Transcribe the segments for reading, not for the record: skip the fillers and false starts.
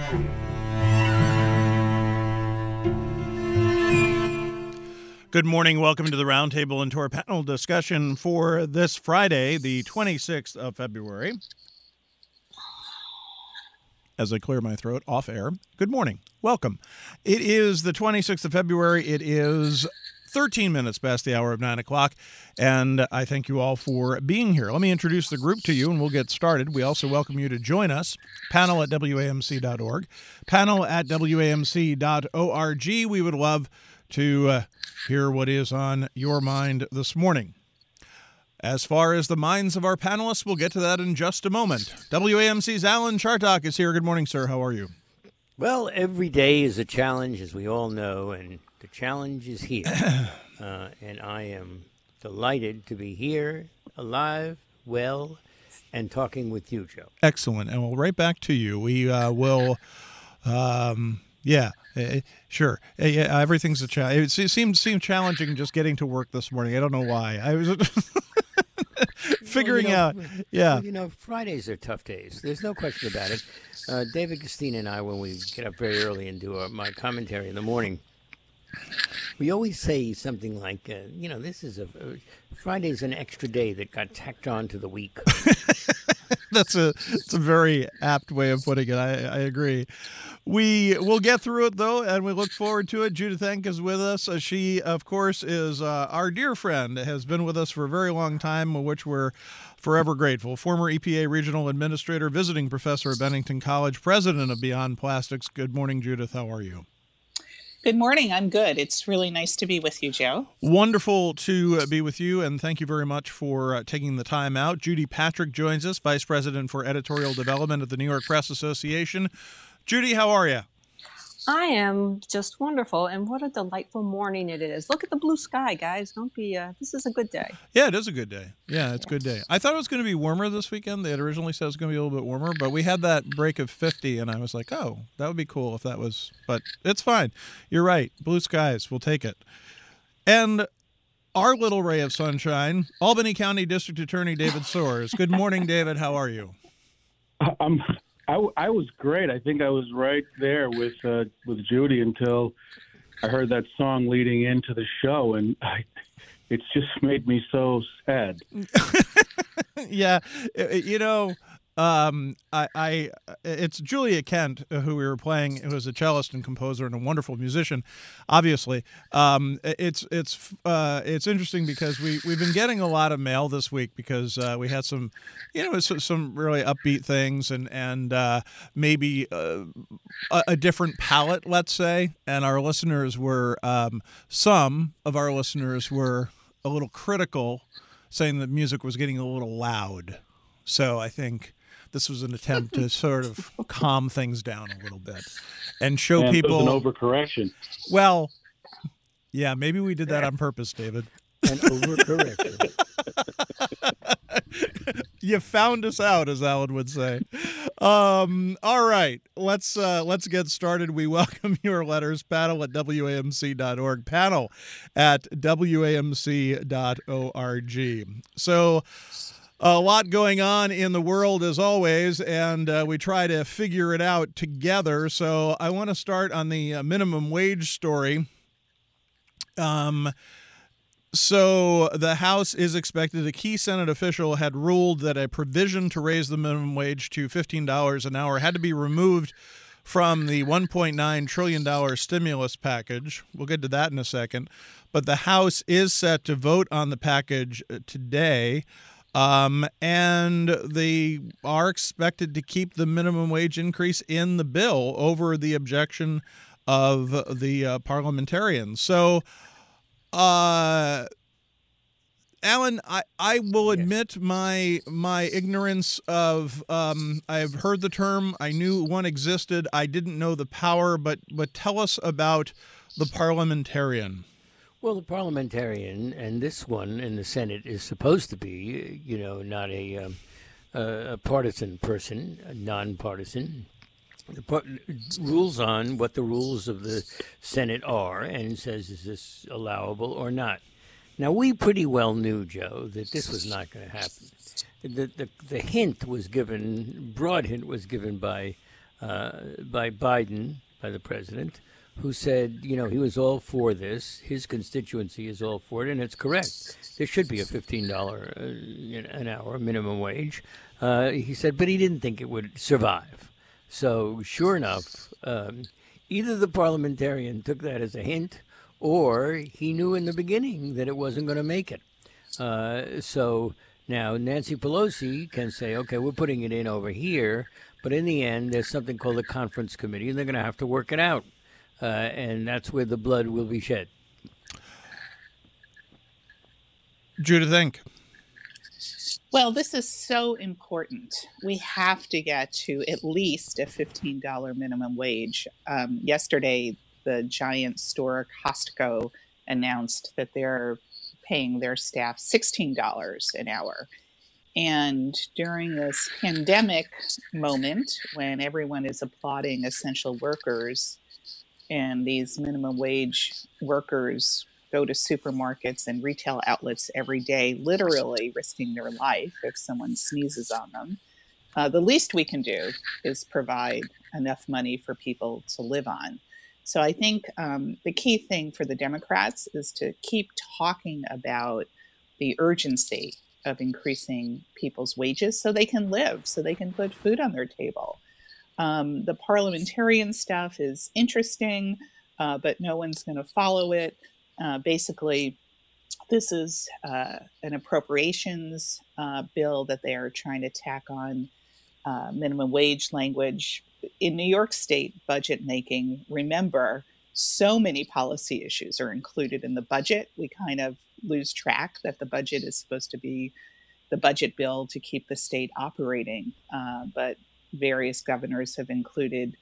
Good morning. Welcome to the Roundtable and to our panel discussion for this Friday, the 26th of February. As I clear my throat off air, good morning. Welcome. It is the 26th of February. It is 13 minutes past the hour of 9 o'clock, and I thank you all for being here. Let me introduce the group to you, and we'll get started. We also welcome you to join us, panel at WAMC.org, panel at WAMC.org. We would love to hear what is on your mind this morning. As far as the minds of our panelists, we'll get to that in just a moment. WAMC's Alan Chartock is here. Good morning, sir. How are you? Well, every day is a challenge, as we all know, and the challenge is here. And I am delighted to be here, alive, well, and talking with you, Joe. Excellent. And we'll right back to you. We will... sure. Yeah, everything's a challenge. It seemed challenging just getting to work this morning. I don't know why. I was figuring out. Yeah. Well, Fridays are tough days. There's no question about it. David Costina and I, when we get up very early and do my commentary in the morning, we always say something like, this is Friday's an extra day that got tacked on to the week. It's a very apt way of putting it. I agree. We will get through it, though, and we look forward to it. Judith Enck is with us. She, of course, is our dear friend, has been with us for a very long time, which we're forever grateful. Former EPA Regional Administrator, visiting professor at Bennington College, president of Beyond Plastics. Good morning, Judith. How are you? Good morning. I'm good. It's really nice to be with you, Joe. Wonderful to be with you, and thank you very much for taking the time out. Judy Patrick joins us, Vice President for Editorial Development at the New York Press Association. Judy, how are you? I am just wonderful, and what a delightful morning it is. Look at the blue sky, guys. This is a good day. Yeah, it is a good day. Yeah, it's a good day. I thought it was going to be warmer this weekend. They had originally said it was going to be a little bit warmer, but we had that break of 50, and I was like, oh, that would be cool if that was, but it's fine. You're right. Blue skies, we'll take it. And our little ray of sunshine, Albany County District Attorney David Soares. Good morning, David. How are you? I was great. I think I was right there with Judy until I heard that song leading into the show, and it's just made me so sad. Yeah, it's Julia Kent who we were playing, who is a cellist and composer and a wonderful musician. Obviously, it's interesting because we've been getting a lot of mail this week because we had some really upbeat things and maybe a different palette, let's say. And our listeners were some of our listeners were a little critical, saying that music was getting a little loud. So I think this was an attempt to sort of calm things down a little bit and show people an overcorrection. Well, yeah, maybe we did that on purpose, David. An overcorrection. You found us out, as Alan would say. All right, let's get started. We welcome your letters. Panel at WAMC.org. Panel at WAMC.org. So, a lot going on in the world, as always, and we try to figure it out together. So I want to start on the minimum wage story. So the House is expected, a key Senate official had ruled that a provision to raise the minimum wage to $15 an hour had to be removed from the $1.9 trillion stimulus package. We'll get to that in a second. But the House is set to vote on the package today. And they are expected to keep the minimum wage increase in the bill over the objection of the parliamentarians. So, Alan, I will admit my ignorance of I've heard the term. I knew one existed. I didn't know the power, but tell us about the parliamentarian. Well, the parliamentarian, and this one in the Senate is supposed to be, not a partisan person, a nonpartisan. Rules on what the rules of the Senate are and says, is this allowable or not? Now, we pretty well knew, Joe, that this was not going to happen. The hint was given, broad hint was given by by Biden, by the president, who said, he was all for this. His constituency is all for it, and it's correct. There should be a $15 an hour minimum wage. He said, but he didn't think it would survive. So sure enough, either the parliamentarian took that as a hint, or he knew in the beginning that it wasn't going to make it. So now Nancy Pelosi can say, okay, we're putting it in over here, but in the end, there's something called a conference committee, and they're going to have to work it out. And that's where the blood will be shed. Judah, think. Well, this is so important. We have to get to at least a $15 minimum wage. Yesterday, the giant store Costco announced that they're paying their staff $16 an hour. And during this pandemic moment, when everyone is applauding essential workers and these minimum wage workers go to supermarkets and retail outlets every day, literally risking their life if someone sneezes on them, the least we can do is provide enough money for people to live on. So I think the key thing for the Democrats is to keep talking about the urgency of increasing people's wages so they can live, so they can put food on their table. The parliamentarian stuff is interesting, but no one's going to follow it. Basically, this is an appropriations bill that they are trying to tack on minimum wage language. In New York State budget making, remember, so many policy issues are included in the budget. We kind of lose track that the budget is supposed to be the budget bill to keep the state operating. But various governors have included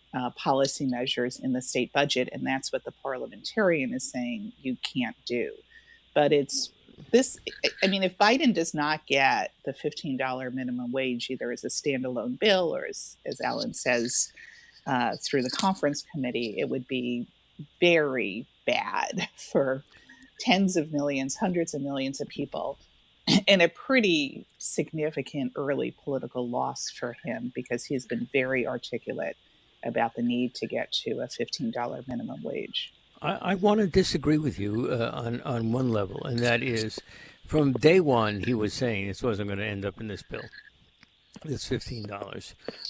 policy measures in the state budget, and that's what the parliamentarian is saying you can't do. But it's this, I mean, if Biden does not get the $15 minimum wage, either as a standalone bill or as Alan says, through the conference committee, it would be very bad for tens of millions, hundreds of millions of people, and a pretty significant early political loss for him because he's been very articulate about the need to get to a $15 minimum wage. I want to disagree with you on one level, and that is from day one he was saying this wasn't going to end up in this bill, this $15.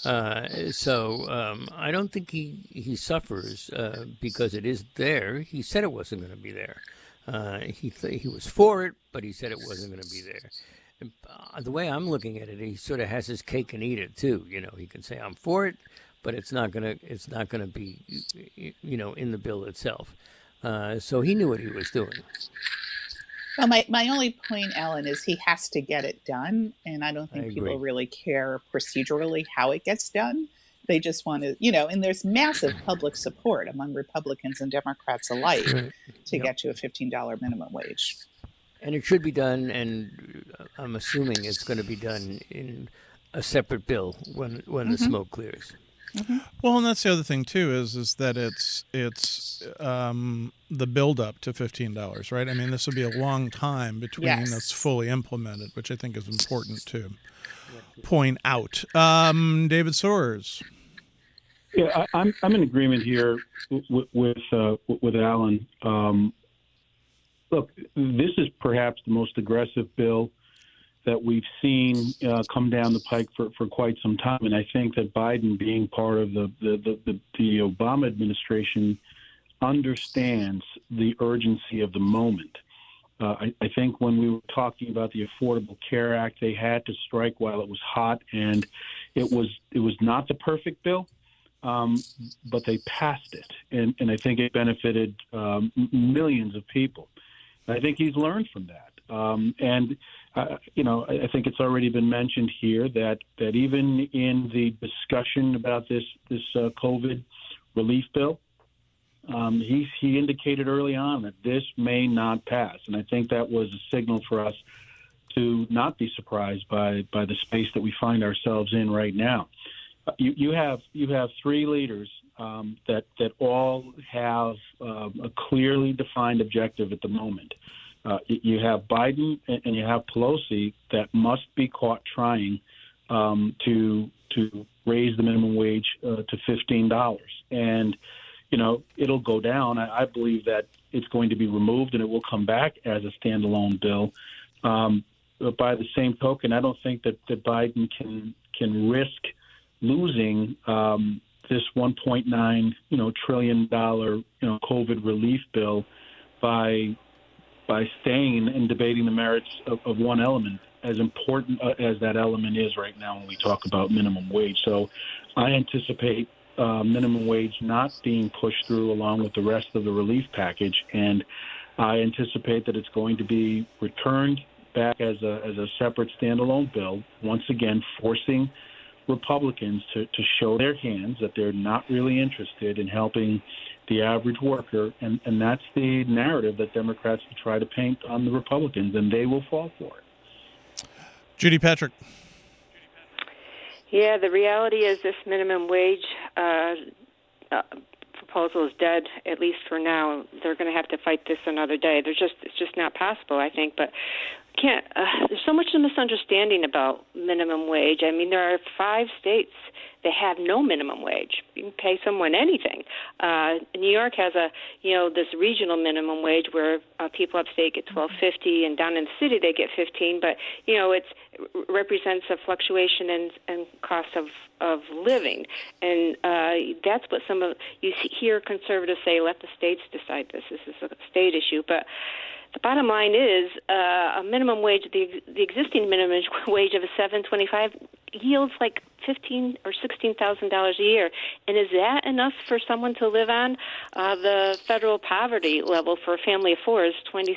So I don't think he suffers because it is there. He said it wasn't going to be there. He was for it, but he said it wasn't going to be there. And, the way I'm looking at it, he sort of has his cake and eat it too. He can say I'm for it, but it's not gonna be, in the bill itself. So he knew what he was doing. Well, my only point, Alan, is he has to get it done, and I don't think people really care procedurally how it gets done. They just want to, and there's massive public support among Republicans and Democrats alike to get to a $15 minimum wage. And it should be done, and I'm assuming it's going to be done in a separate bill when the smoke clears. Mm-hmm. Well, and that's the other thing too is that it's the build up to $15, right? I mean, this will be a long time between that's fully implemented, which I think is important to point out. David Soares. Yeah, I'm in agreement here with Alan. Look, this is perhaps the most aggressive bill that we've seen come down the pike for quite some time, and I think that Biden, being part of the Obama administration, understands the urgency of the moment. I think when we were talking about the Affordable Care Act, they had to strike while it was hot, and it was not the perfect bill. But they passed it, and I think it benefited millions of people. I think he's learned from that. I think it's already been mentioned here that even in the discussion about this COVID relief bill, he indicated early on that this may not pass, and I think that was a signal for us to not be surprised by the space that we find ourselves in right now. You have three leaders that all have a clearly defined objective at the moment. You have Biden and you have Pelosi that must be caught trying to raise the minimum wage to $15. And, it'll go down. I believe that it's going to be removed and it will come back as a standalone bill. But by the same token, I don't think that Biden can risk losing this $1.9 trillion COVID relief bill by staying and debating the merits of one element, as important as that element is right now when we talk about minimum wage. So I anticipate minimum wage not being pushed through along with the rest of the relief package, and I anticipate that it's going to be returned back as a separate standalone bill, once again forcing Republicans to show their hands that they're not really interested in helping the average worker, and that's the narrative that Democrats will try to paint on the Republicans, and they will fall for it. Judy Patrick. Yeah, the reality is this minimum wage proposal is dead, at least for now. They're going to have to fight this another day. It's just not possible, I think. But there's so much misunderstanding about minimum wage. I mean, there are 5 states that have no minimum wage. You can pay someone anything. New York has this regional minimum wage where people upstate get $12.50, and down in the city they get $15. But it represents a fluctuation in cost of living, and that's what you hear conservatives say. Let the states decide this. This is a state issue, but. The bottom line is a minimum wage. The existing minimum wage of a $7.25 yields like $15,000 or $16,000 a year, and is that enough for someone to live on? The federal poverty level for a family of 4 is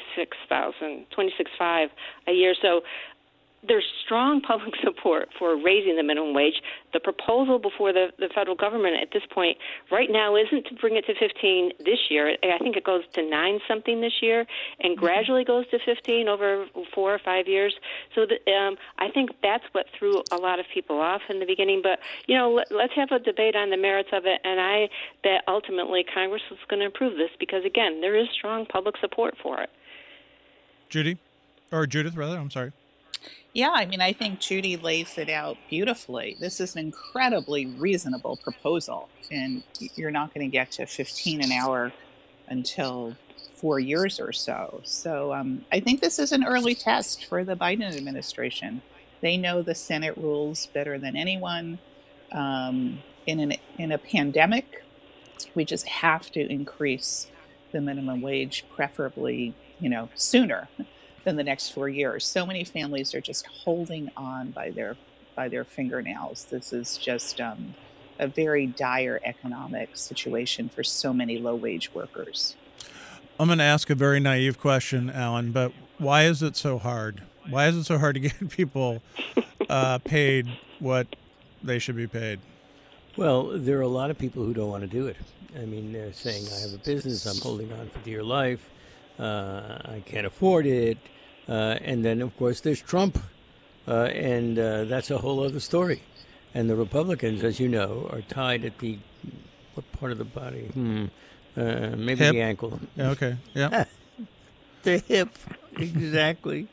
$26,500 a year. So there's strong public support for raising the minimum wage. The proposal before the federal government at this point right now isn't to bring it to 15 this year. I think it goes to 9 something this year and gradually goes to 15 over 4 or 5 years. So I think that's what threw a lot of people off in the beginning. But, let's have a debate on the merits of it, and I bet ultimately Congress is going to approve this because, again, there is strong public support for it. Judith, I'm sorry. Yeah, I mean, I think Judy lays it out beautifully. This is an incredibly reasonable proposal, and you're not going to get to 15 an hour until 4 years or so. So I think this is an early test for the Biden administration. They know the Senate rules better than anyone. In a pandemic, we just have to increase the minimum wage, preferably, sooner than the next 4 years. So many families are just holding on by their fingernails. This is just a very dire economic situation for so many low-wage workers. I'm going to ask a very naive question, Alan, but why is it so hard? Why is it so hard to get people paid what they should be paid? Well, there are a lot of people who don't want to do it. I mean, they're saying, I have a business, I'm holding on for dear life. I can't afford it. And then, of course, there's Trump. And that's a whole other story. And the Republicans, as you know, are tied at what part of the body? Maybe hip. The ankle. Okay, yeah. The hip, exactly.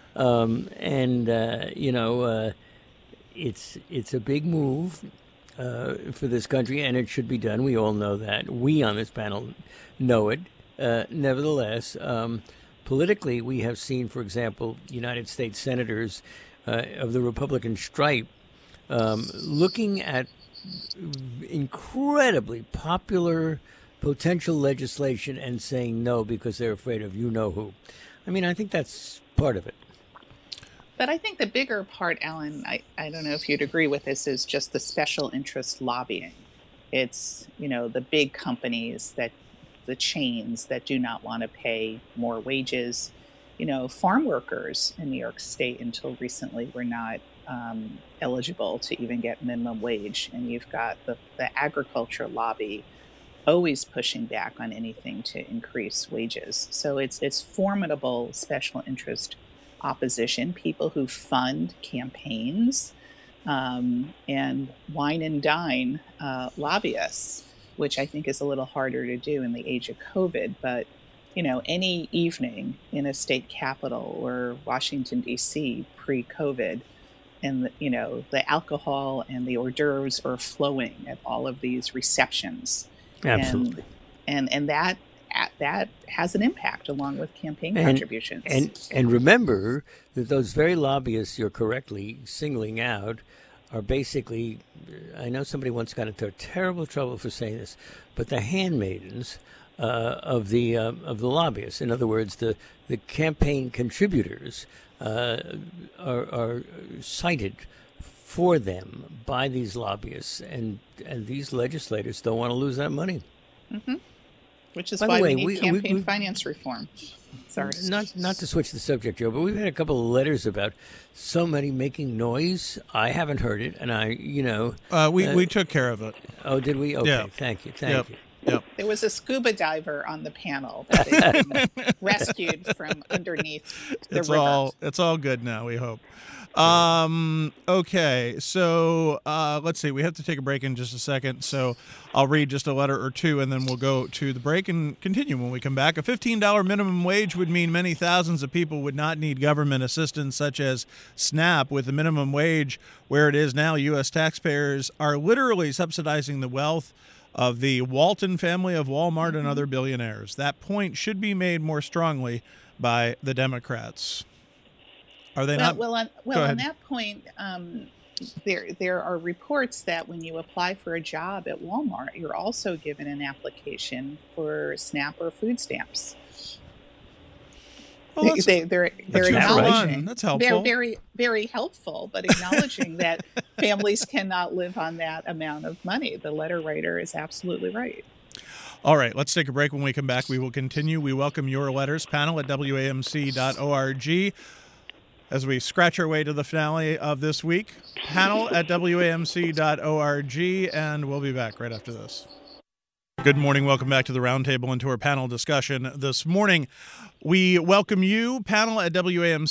It's a big move for this country, and it should be done. We all know that. We on this panel know it. Nevertheless, politically, we have seen, for example, United States senators of the Republican stripe looking at incredibly popular potential legislation and saying no because they're afraid of you-know-who. I mean, I think that's part of it. But I think the bigger part, Alan, I don't know if you'd agree with this, is just the special interest lobbying. It's, the big companies, the chains that do not want to pay more wages. Farm workers in New York State until recently were not eligible to even get minimum wage. And you've got the agriculture lobby always pushing back on anything to increase wages. So it's formidable special interest opposition, people who fund campaigns and wine and dine lobbyists, which I think is a little harder to do in the age of COVID. But, any evening in a state capital or Washington, D.C. pre-COVID, and the alcohol and the hors d'oeuvres are flowing at all of these receptions. Absolutely. And that has an impact along with campaign contributions. And remember that those very lobbyists you're correctly singling out are basically, I know somebody once got into terrible trouble for saying this, but the handmaidens of the lobbyists. In other words, the campaign contributors are cited for them by these lobbyists, and these legislators don't want to lose that money. Mm-hmm. Which is why we need campaign finance reform. Sorry. Not to switch the subject, Joe, but we've had a couple of letters about somebody making noise. I haven't heard it, and we took care of it. Oh, did we? Okay, yeah. Thank you. Yep. There was a scuba diver on the panel that they rescued from underneath the river. It's all good now, we hope. Okay, so let's see. We have to take a break in just a second, so I'll read just a letter or two, and then we'll go to the break and continue when we come back. A $15 minimum wage would mean many thousands of people would not need government assistance, such as SNAP. With the minimum wage where it is now, U.S. taxpayers are literally subsidizing the wealth of the Walton family of Walmart and other billionaires. That point should be made more strongly by the Democrats. Are they not? Well, on that point, there are reports that when you apply for a job at Walmart, you're also given an application for SNAP or food stamps. Well, they're acknowledging. That's helpful. They're very, very helpful, but acknowledging that families cannot live on that amount of money. The letter writer is absolutely right. All right, let's take a break. When we come back, we will continue. We welcome your letters, panel at WAMC.org. As we scratch our way to the finale of this week, panel at WAMC.org, and we'll be back right after this. Good morning. Welcome back to the roundtable and to our panel discussion this morning. We welcome you, panel at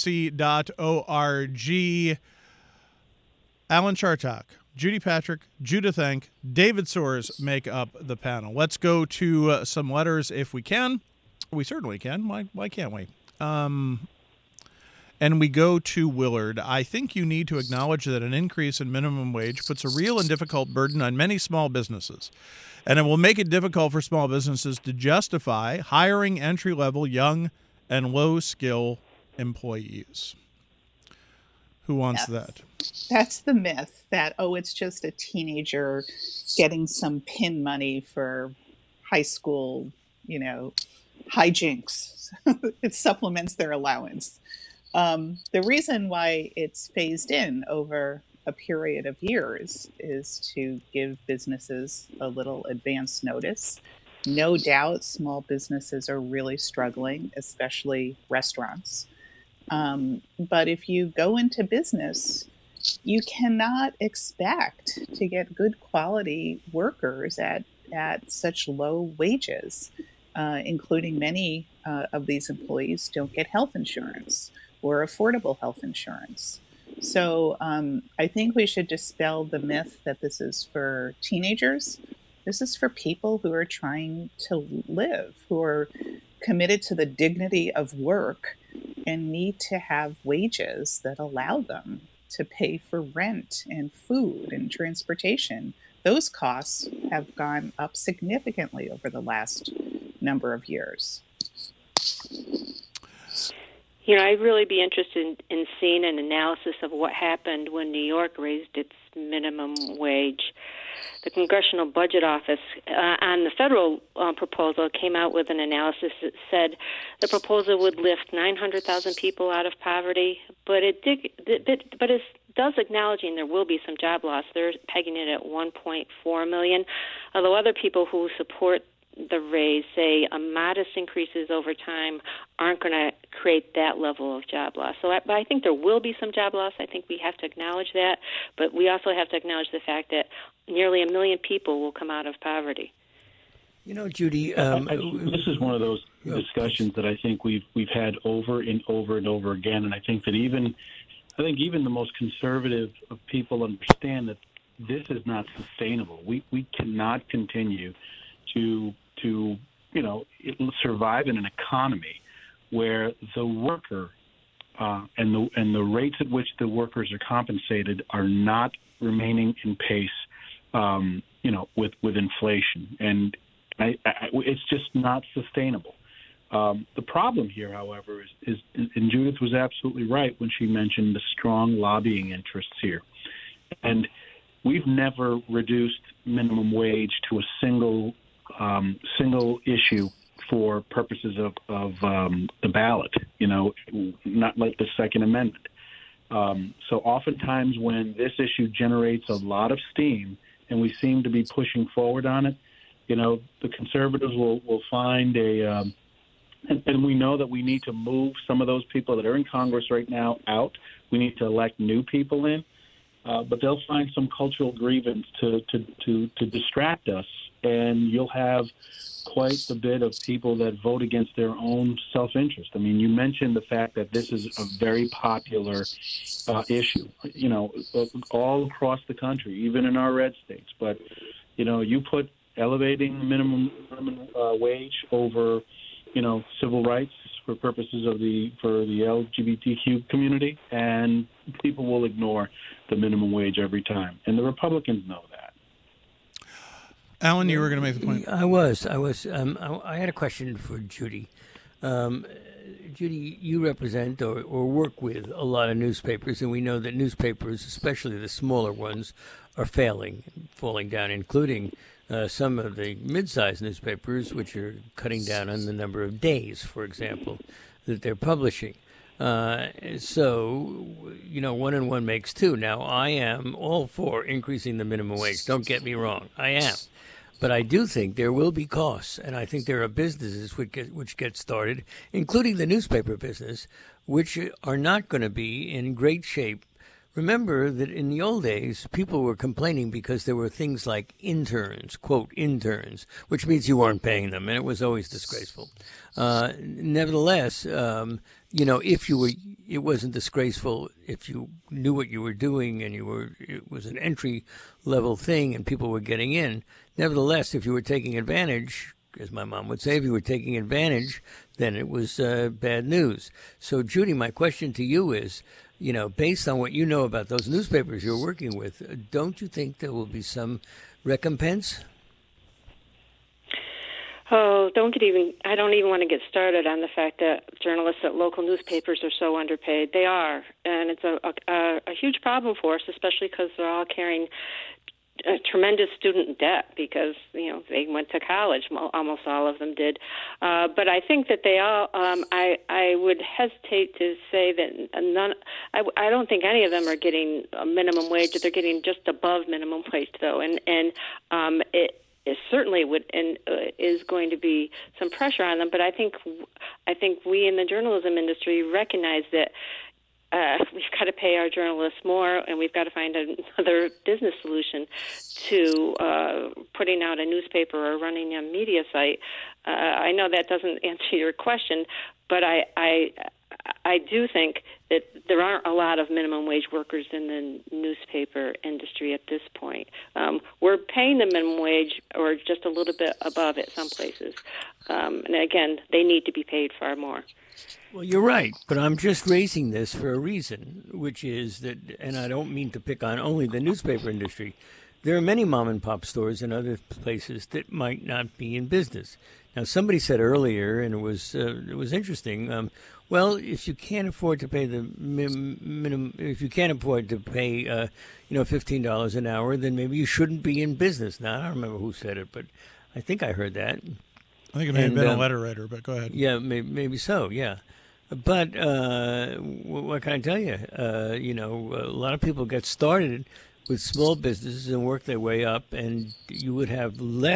WAMC.org. Alan Chartock, Judy Patrick, Judith Enck, David Soares make up the panel. Let's go to some letters if we can. We certainly can. Why can't we? And we go to Willard. I think you need to acknowledge that an increase in minimum wage puts a real and difficult burden on many small businesses. And it will make it difficult for small businesses to justify hiring entry-level, young, and low-skill employees. Who wants that? That's the myth that, it's just a teenager getting some PIN money for high school, hijinks. It supplements their allowance. The reason why it's phased in over a period of years is to give businesses a little advance notice. No doubt small businesses are really struggling, especially restaurants. But if you go into business, you cannot expect to get good quality workers at such low wages, including many of these employees don't get health insurance or affordable health insurance. So I think we should dispel the myth that this is for teenagers. This is for people who are trying to live, who are committed to the dignity of work and need to have wages that allow them to pay for rent and food and transportation. Those costs have gone up significantly over the last number of years. I'd really be interested in seeing an analysis of what happened when New York raised its minimum wage. The Congressional Budget Office on the federal proposal came out with an analysis that said the proposal would lift 900,000 people out of poverty, but it does acknowledging there will be some job loss. They're pegging it at 1.4 million, although other people who support the raise say a modest increases over time aren't going to create that level of job loss. But I think there will be some job loss. I think we have to acknowledge that, but we also have to acknowledge the fact that nearly 1 million people will come out of poverty. Judy, this is one of those discussions that I think we've had over and over and over again, and I think even the most conservative of people understand that this is not sustainable. We cannot continue to survive in an economy where the worker and the rates at which the workers are compensated are not remaining in pace, with inflation, and it's just not sustainable. The problem here, however, is and Judith was absolutely right when she mentioned the strong lobbying interests here, and we've never reduced minimum wage to a single issue for purposes of the ballot, not like the Second Amendment. So oftentimes when this issue generates a lot of steam and we seem to be pushing forward on it, the conservatives will find and we know that we need to move some of those people that are in Congress right now out. We need to elect new people in, but they'll find some cultural grievance to distract us, and you'll have quite a bit of people that vote against their own self-interest. I mean, you mentioned the fact that this is a very popular issue, all across the country, even in our red states. But, you put elevating minimum wage over, civil rights for purposes of the LGBTQ community, and people will ignore the minimum wage every time. And the Republicans know that. Alan, you were going to make the point. I was. I had a question for Judy. Judy, you represent or work with a lot of newspapers, and we know that newspapers, especially the smaller ones, are falling down, including some of the mid-sized newspapers, which are cutting down on the number of days, for example, that they're publishing. So, one and one makes two. Now, I am all for increasing the minimum wage. Don't get me wrong. I am. But I do think there will be costs, and I think there are businesses which get started, including the newspaper business, which are not going to be in great shape. Remember that in the old days, people were complaining because there were things like interns, quote, interns, which means you weren't paying them, and it was always disgraceful. Nevertheless, it wasn't disgraceful if you knew what you were doing and it was an entry level thing and people were getting in. Nevertheless, if you were taking advantage, as my mom would say, if you were taking advantage, then it was bad news. So, Judy, my question to you is, based on what you know about those newspapers you're working with, don't you think there will be some recompense? Oh, I don't even want to get started on the fact that journalists at local newspapers are so underpaid. They are, and it's a huge problem for us, especially because they're all carrying a tremendous student debt because, they went to college. Almost all of them did. But I think that they all, I would hesitate to say that I don't think any of them are getting a minimum wage. They're getting just above minimum wage, though. And it certainly would and is going to be some pressure on them. But I think we in the journalism industry recognize that we've got to pay our journalists more, and we've got to find another business solution to putting out a newspaper or running a media site. I know that doesn't answer your question, but I do think that there aren't a lot of minimum wage workers in the newspaper industry at this point. We're paying the minimum wage or just a little bit above it some places. And again, they need to be paid far more. Well, you're right, but I'm just raising this for a reason, which is that, and I don't mean to pick on only the newspaper industry, there are many mom and pop stores and other places that might not be in business. Now, somebody said earlier, and it was interesting. Well, if you can't afford to pay the minimum, if you can't afford to pay, $15 an hour, then maybe you shouldn't be in business. Now, I don't remember who said it, but I think I heard that. I think it may have been a letter writer, but go ahead. Yeah, maybe so. Yeah, but what can I tell you? A lot of people get started with small businesses and work their way up, and you would have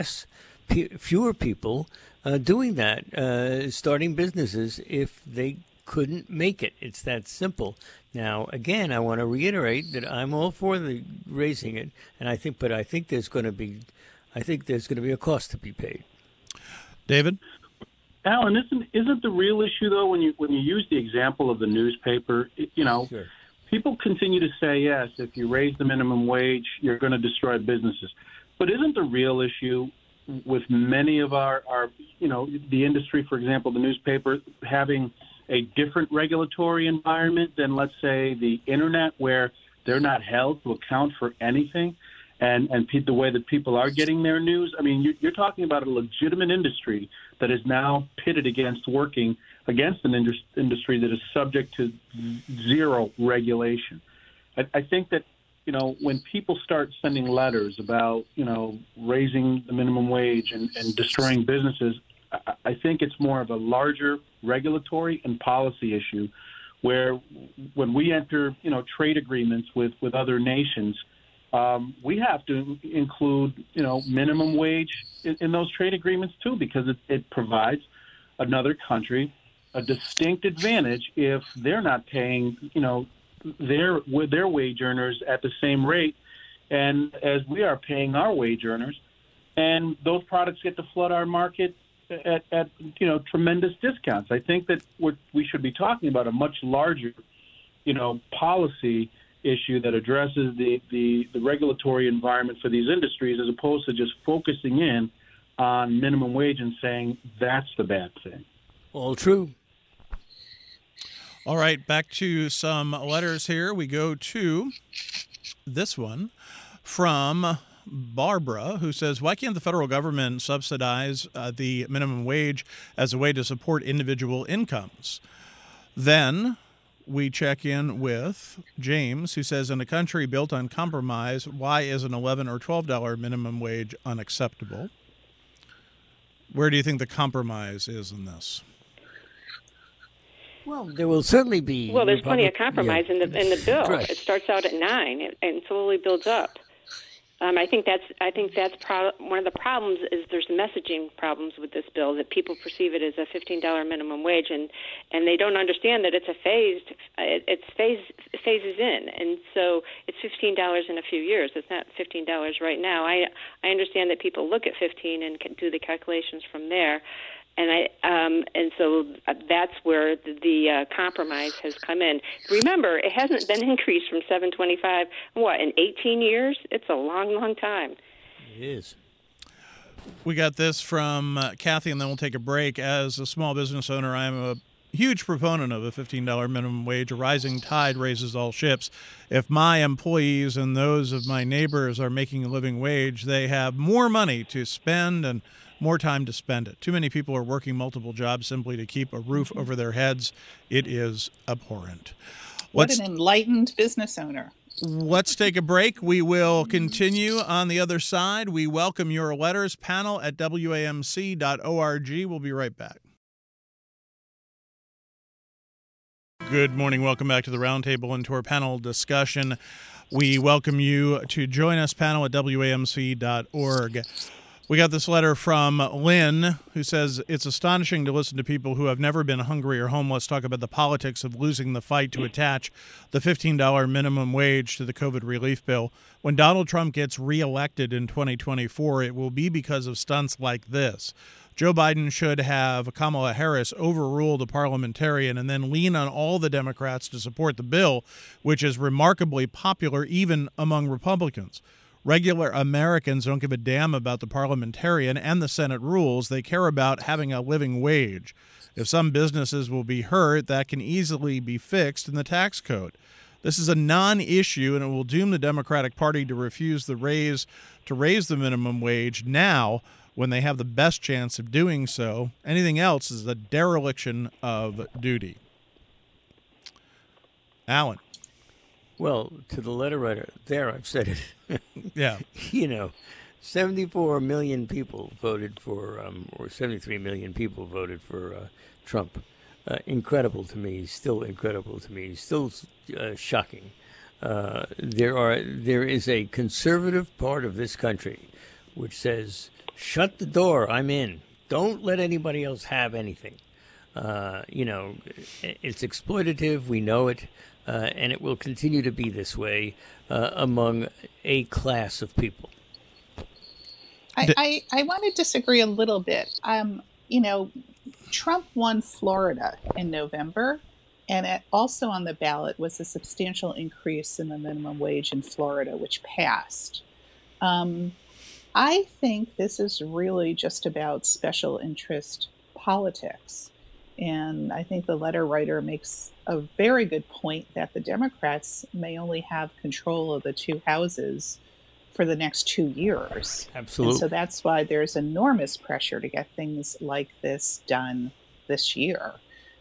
fewer people doing that, starting businesses if they couldn't make it. It's that simple. Now, again, I want to reiterate that I'm all for the raising it, and I think there's going to be a cost to be paid. David? Alan, isn't the real issue though when you use the example of the newspaper? Sure. People continue to say yes, if you raise the minimum wage, you're going to destroy businesses. But isn't the real issue with many of our the industry, for example, the newspaper having a different regulatory environment than, let's say, the internet, where they're not held to account for anything, and the way that people are getting their news. I mean, you're talking about a legitimate industry that is now pitted against working against an industry that is subject to zero regulation. I think that, when people start sending letters about, raising the minimum wage and destroying businesses, I think it's more of a larger regulatory and policy issue, where when we enter, trade agreements with other nations, we have to include, minimum wage in those trade agreements too, because it provides another country a distinct advantage if they're not paying, their wage earners at the same rate and as we are paying our wage earners, and those products get to flood our market at tremendous discounts. I think that we should be talking about a much larger, policy issue that addresses the regulatory environment for these industries, as opposed to just focusing in on minimum wage and saying that's the bad thing. All true. All right, back to some letters here. We go to this one from Barbara, who says, why can't the federal government subsidize the minimum wage as a way to support individual incomes? Then we check in with James, who says, in a country built on compromise, why is an $11 or $12 minimum wage unacceptable? Where do you think the compromise is in this? Well, there will certainly be. Well, there's plenty of compromise in the bill. Correct. It starts out at 9 and slowly builds up. I think that's one of the problems is there's messaging problems with this bill, that people perceive it as a $15 minimum wage, and they don't understand that it's phases in, and so it's $15 in a few years. It's not $15 right now. I understand that people look at 15 and can do the calculations from there. And so that's where the compromise has come in. Remember, it hasn't been increased from $7.25 in 18 years. It's a long, long time. It is. We got this from Kathy, and then we'll take a break. As a small business owner, I am a huge proponent of a $15 minimum wage. A rising tide raises all ships. If my employees and those of my neighbors are making a living wage, they have more money to spend and more time to spend it. Too many people are working multiple jobs simply to keep a roof over their heads. It is abhorrent. What an enlightened business owner. Let's take a break. We will continue on the other side. We welcome your letters. Panel at WAMC.org. We'll be right back. Good morning. Welcome back to the Roundtable and to our panel discussion. We welcome you to join us, panel at WAMC.org. We got this letter from Lynn, who says, it's astonishing to listen to people who have never been hungry or homeless talk about the politics of losing the fight to attach the $15 minimum wage to the COVID relief bill. When Donald Trump gets reelected in 2024, it will be because of stunts like this. Joe Biden should have Kamala Harris overrule the parliamentarian and then lean on all the Democrats to support the bill, which is remarkably popular even among Republicans. Regular Americans don't give a damn about the parliamentarian and the Senate rules. They care about having a living wage. If some businesses will be hurt, that can easily be fixed in the tax code. This is a non-issue, and it will doom the Democratic Party to refuse to raise the minimum wage now when they have the best chance of doing so. Anything else is a dereliction of duty. Alan. Well, to the letter writer, there I've said it. Yeah. 74 million people voted for, or 73 million people voted for Trump. Incredible to me, still incredible to me, still shocking. There is a conservative part of this country which says, shut the door, I'm in. Don't let anybody else have anything. It's exploitative, we know it. And it will continue to be this way among a class of people. I want to disagree a little bit. Trump won Florida in November, and also on the ballot was a substantial increase in the minimum wage in Florida, which passed. I think this is really just about special interest politics. And I think the letter writer makes a very good point that the Democrats may only have control of the two houses for the next 2 years. Absolutely. And so that's why there's enormous pressure to get things like this done this year.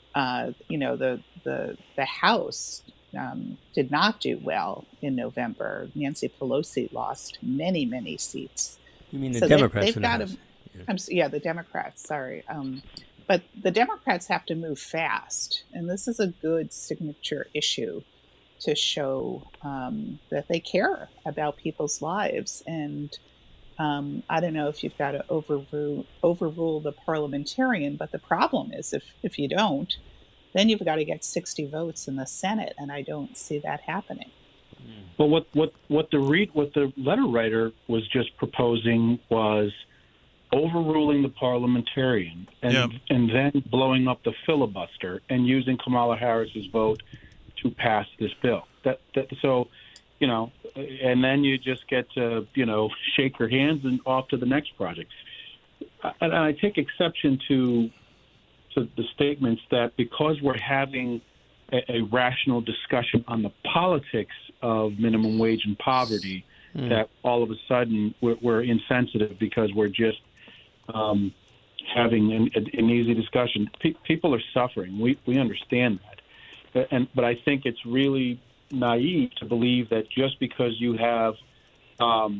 The House did not do well in November. Nancy Pelosi lost many, many seats. You mean the Democrats in the House? The Democrats, sorry. But the Democrats have to move fast. And this is a good signature issue to show that they care about people's lives. And I don't know if you've got to overrule the parliamentarian, but the problem is if you don't, then you've got to get 60 votes in the Senate, and I don't see that happening. Well, what the letter writer was just proposing was overruling the parliamentarian and then blowing up the filibuster and using Kamala Harris's vote to pass this bill. So, and then you just get to, shake your hands and off to the next project. And I take exception to the statements that because we're having a rational discussion on the politics of minimum wage and poverty, that all of a sudden we're insensitive because we're just having an easy discussion. People are suffering. We understand that. But I think it's really naive to believe that just because you have, a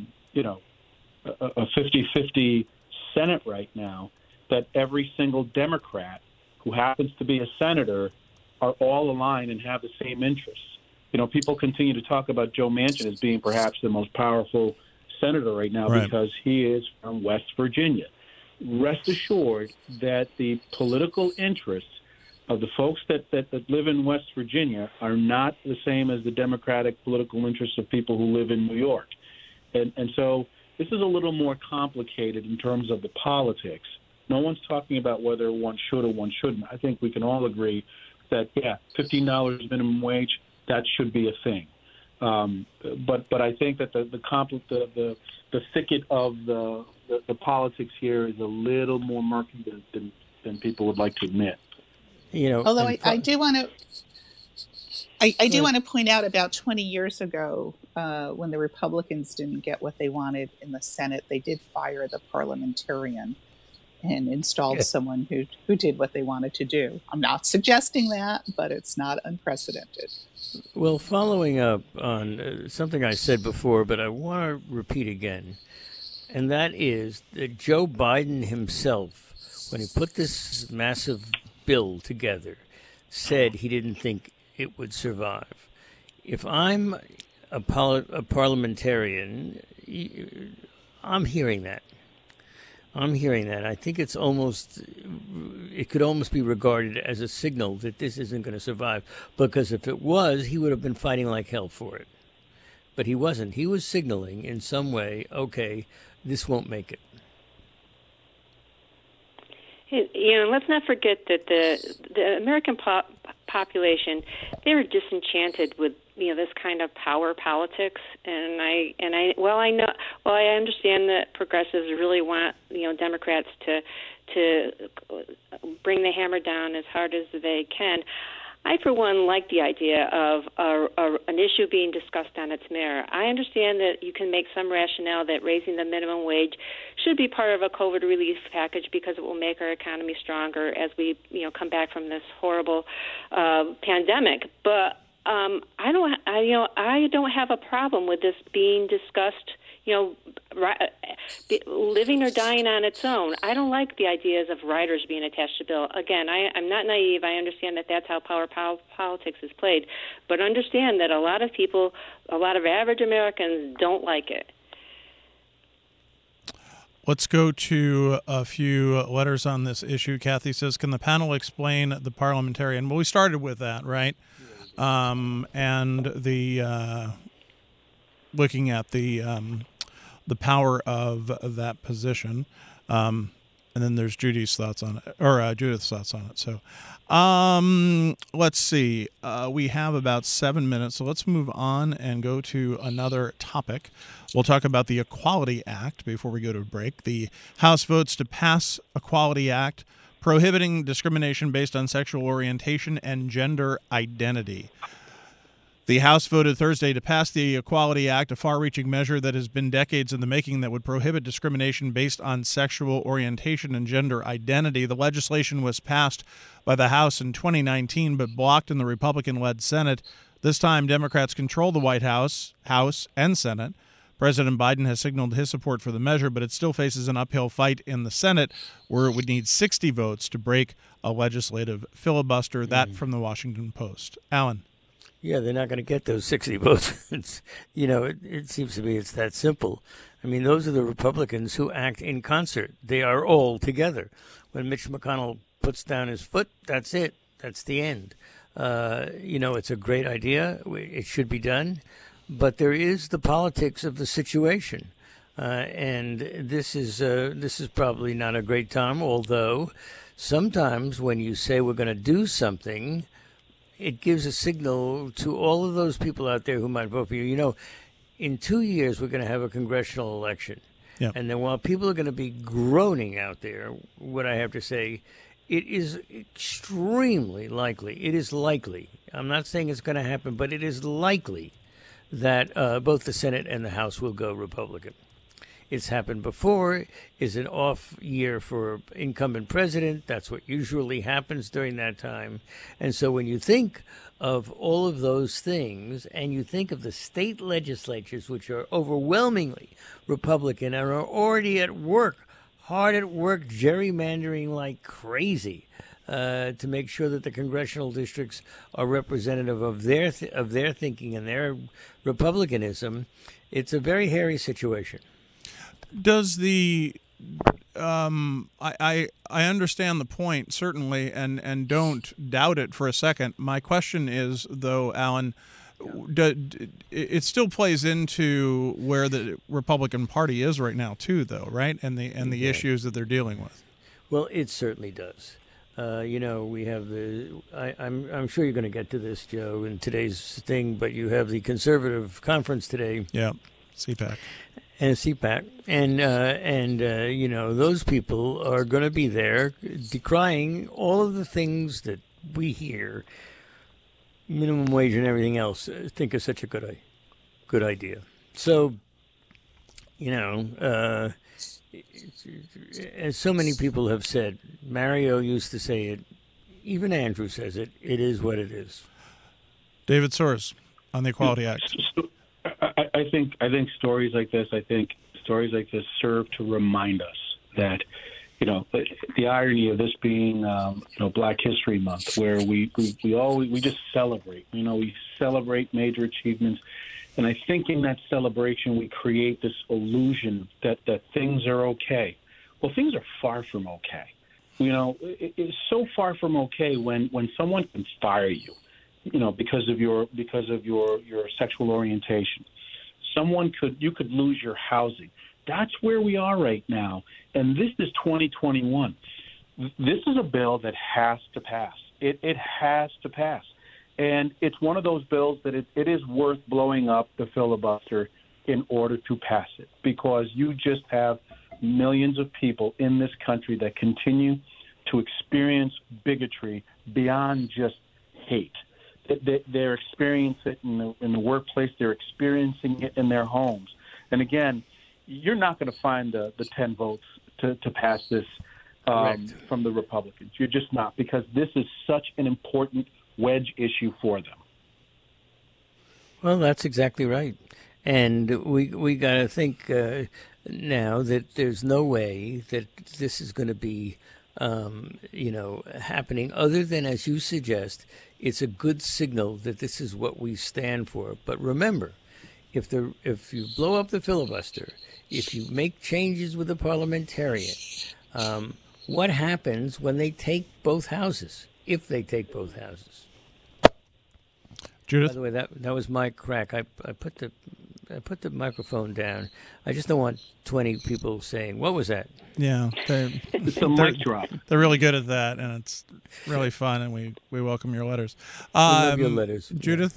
50-50 Senate right now, that every single Democrat who happens to be a senator are all aligned and have the same interests. People continue to talk about Joe Manchin as being perhaps the most powerful senator right now because he is from West Virginia. Rest assured that the political interests of the folks that live in West Virginia are not the same as the Democratic political interests of people who live in New York. And so this is a little more complicated in terms of the politics. No one's talking about whether one should or one shouldn't. I think we can all agree that, $15 minimum wage, that should be a thing. But I think that the thicket of the politics here is a little more murky than people would like to admit. Although I do want to, I do want to point out about 20 years ago, when the Republicans didn't get what they wanted in the Senate, they did fire the parliamentarian and installed someone who did what they wanted to do. I'm not suggesting that, but it's not unprecedented. Well, following up on something I said before, but I want to repeat again, and that is that Joe Biden himself, when he put this massive bill together, said he didn't think it would survive. If I'm a parliamentarian, I'm hearing that. I think it could almost be regarded as a signal that this isn't going to survive, because if it was, he would have been fighting like hell for it. But he wasn't. He was signaling in some way, okay, this won't make it. Let's not forget that the American population, they're disenchanted with this kind of power politics, and I understand that progressives really want Democrats to bring the hammer down as hard as they can. I, for one, like the idea of an issue being discussed on its merit. I understand that you can make some rationale that raising the minimum wage should be part of a COVID relief package because it will make our economy stronger as we, come back from this horrible pandemic. But I don't have a problem with this being discussed. Living or dying on its own. I don't like the ideas of riders being attached to bill. Again, I'm not naive. I understand that that's how power politics is played. But understand that a lot of people, a lot of average Americans don't like it. Let's go to a few letters on this issue. Kathy says, can the panel explain the parliamentarian? Well, we started with that, right? And the looking at the power of that position. And then there's Judy's thoughts on it, or Judith's thoughts on it. So let's see. We have about 7 minutes, so let's move on and go to another topic. We'll talk about the Equality Act before we go to break. The House votes to pass Equality Act prohibiting discrimination based on sexual orientation and gender identity. The House voted Thursday to pass the Equality Act, a far-reaching measure that has been decades in the making that would prohibit discrimination based on sexual orientation and gender identity. The legislation was passed by the House in 2019 but blocked in the Republican-led Senate. This time, Democrats control the White House, and Senate. President Biden has signaled his support for the measure, but it still faces an uphill fight in the Senate, where it would need 60 votes to break a legislative filibuster. That from the Washington Post. Alan. Yeah, they're not going to get those 60 votes. It seems to me it's that simple. I mean, those are the Republicans who act in concert. They are all together. When Mitch McConnell puts down his foot, that's it. That's the end. It's a great idea. It should be done. But there is the politics of the situation. And this is probably not a great time, although sometimes when you say we're going to do something, it gives a signal to all of those people out there who might vote for you. In 2 years, we're going to have a congressional election. Yep. And then while people are going to be groaning out there, what I have to say, it is extremely likely. It is likely. I'm not saying it's going to happen, but it is likely that both the Senate and the House will go Republican. It's happened before. Is an off year for incumbent president. That's what usually happens during that time. And so when you think of all of those things and you think of the state legislatures, which are overwhelmingly Republican and are already at work, hard at work, gerrymandering like crazy to make sure that the congressional districts are representative of their thinking and their republicanism, it's a very hairy situation. Does the I understand the point, certainly, and don't doubt it for a second. My question is, though, Alan, it still plays into where the Republican Party is right now, too, though, right? And the issues that they're dealing with. Well, it certainly does. We have I'm sure you're going to get to this, Joe, in today's thing, but you have the conservative conference today. Yeah, CPAC. And CPAC, and those people are going to be there decrying all of the things that we hear, minimum wage and everything else, think is such a good idea. So, as so many people have said, Mario used to say it, even Andrew says it, it is what it is. David Soares on the Equality Act. I think stories like this serve to remind us that, the irony of this being, Black History Month, where we just celebrate. We celebrate major achievements, and I think in that celebration we create this illusion that things are okay. Well, things are far from okay. It's so far from okay when someone can fire you, because of your sexual orientation. You could lose your housing. That's where we are right now. And this is 2021. This is a bill that has to pass. It has to pass. And it's one of those bills that it is worth blowing up the filibuster in order to pass it, because you just have millions of people in this country that continue to experience bigotry beyond just hate. They're experiencing it in the workplace. They're experiencing it in their homes. And again, you're not going to find the 10 votes to pass this from the Republicans. You're just not, because this is such an important wedge issue for them. Well, that's exactly right. And we got to think now that there's no way that this is going to be happening other than, as you suggest, it's a good signal that this is what we stand for. But remember, if you blow up the filibuster, if you make changes with the parliamentarian, what happens when they take both houses? If they take both houses. Judith? By the way, that was my crack. I put the Put the microphone down. I just don't want 20 people saying, "What was that?" Yeah, It's a mic drop. they're really good at that, and it's really fun, and we welcome your letters. We love your letters. Judith?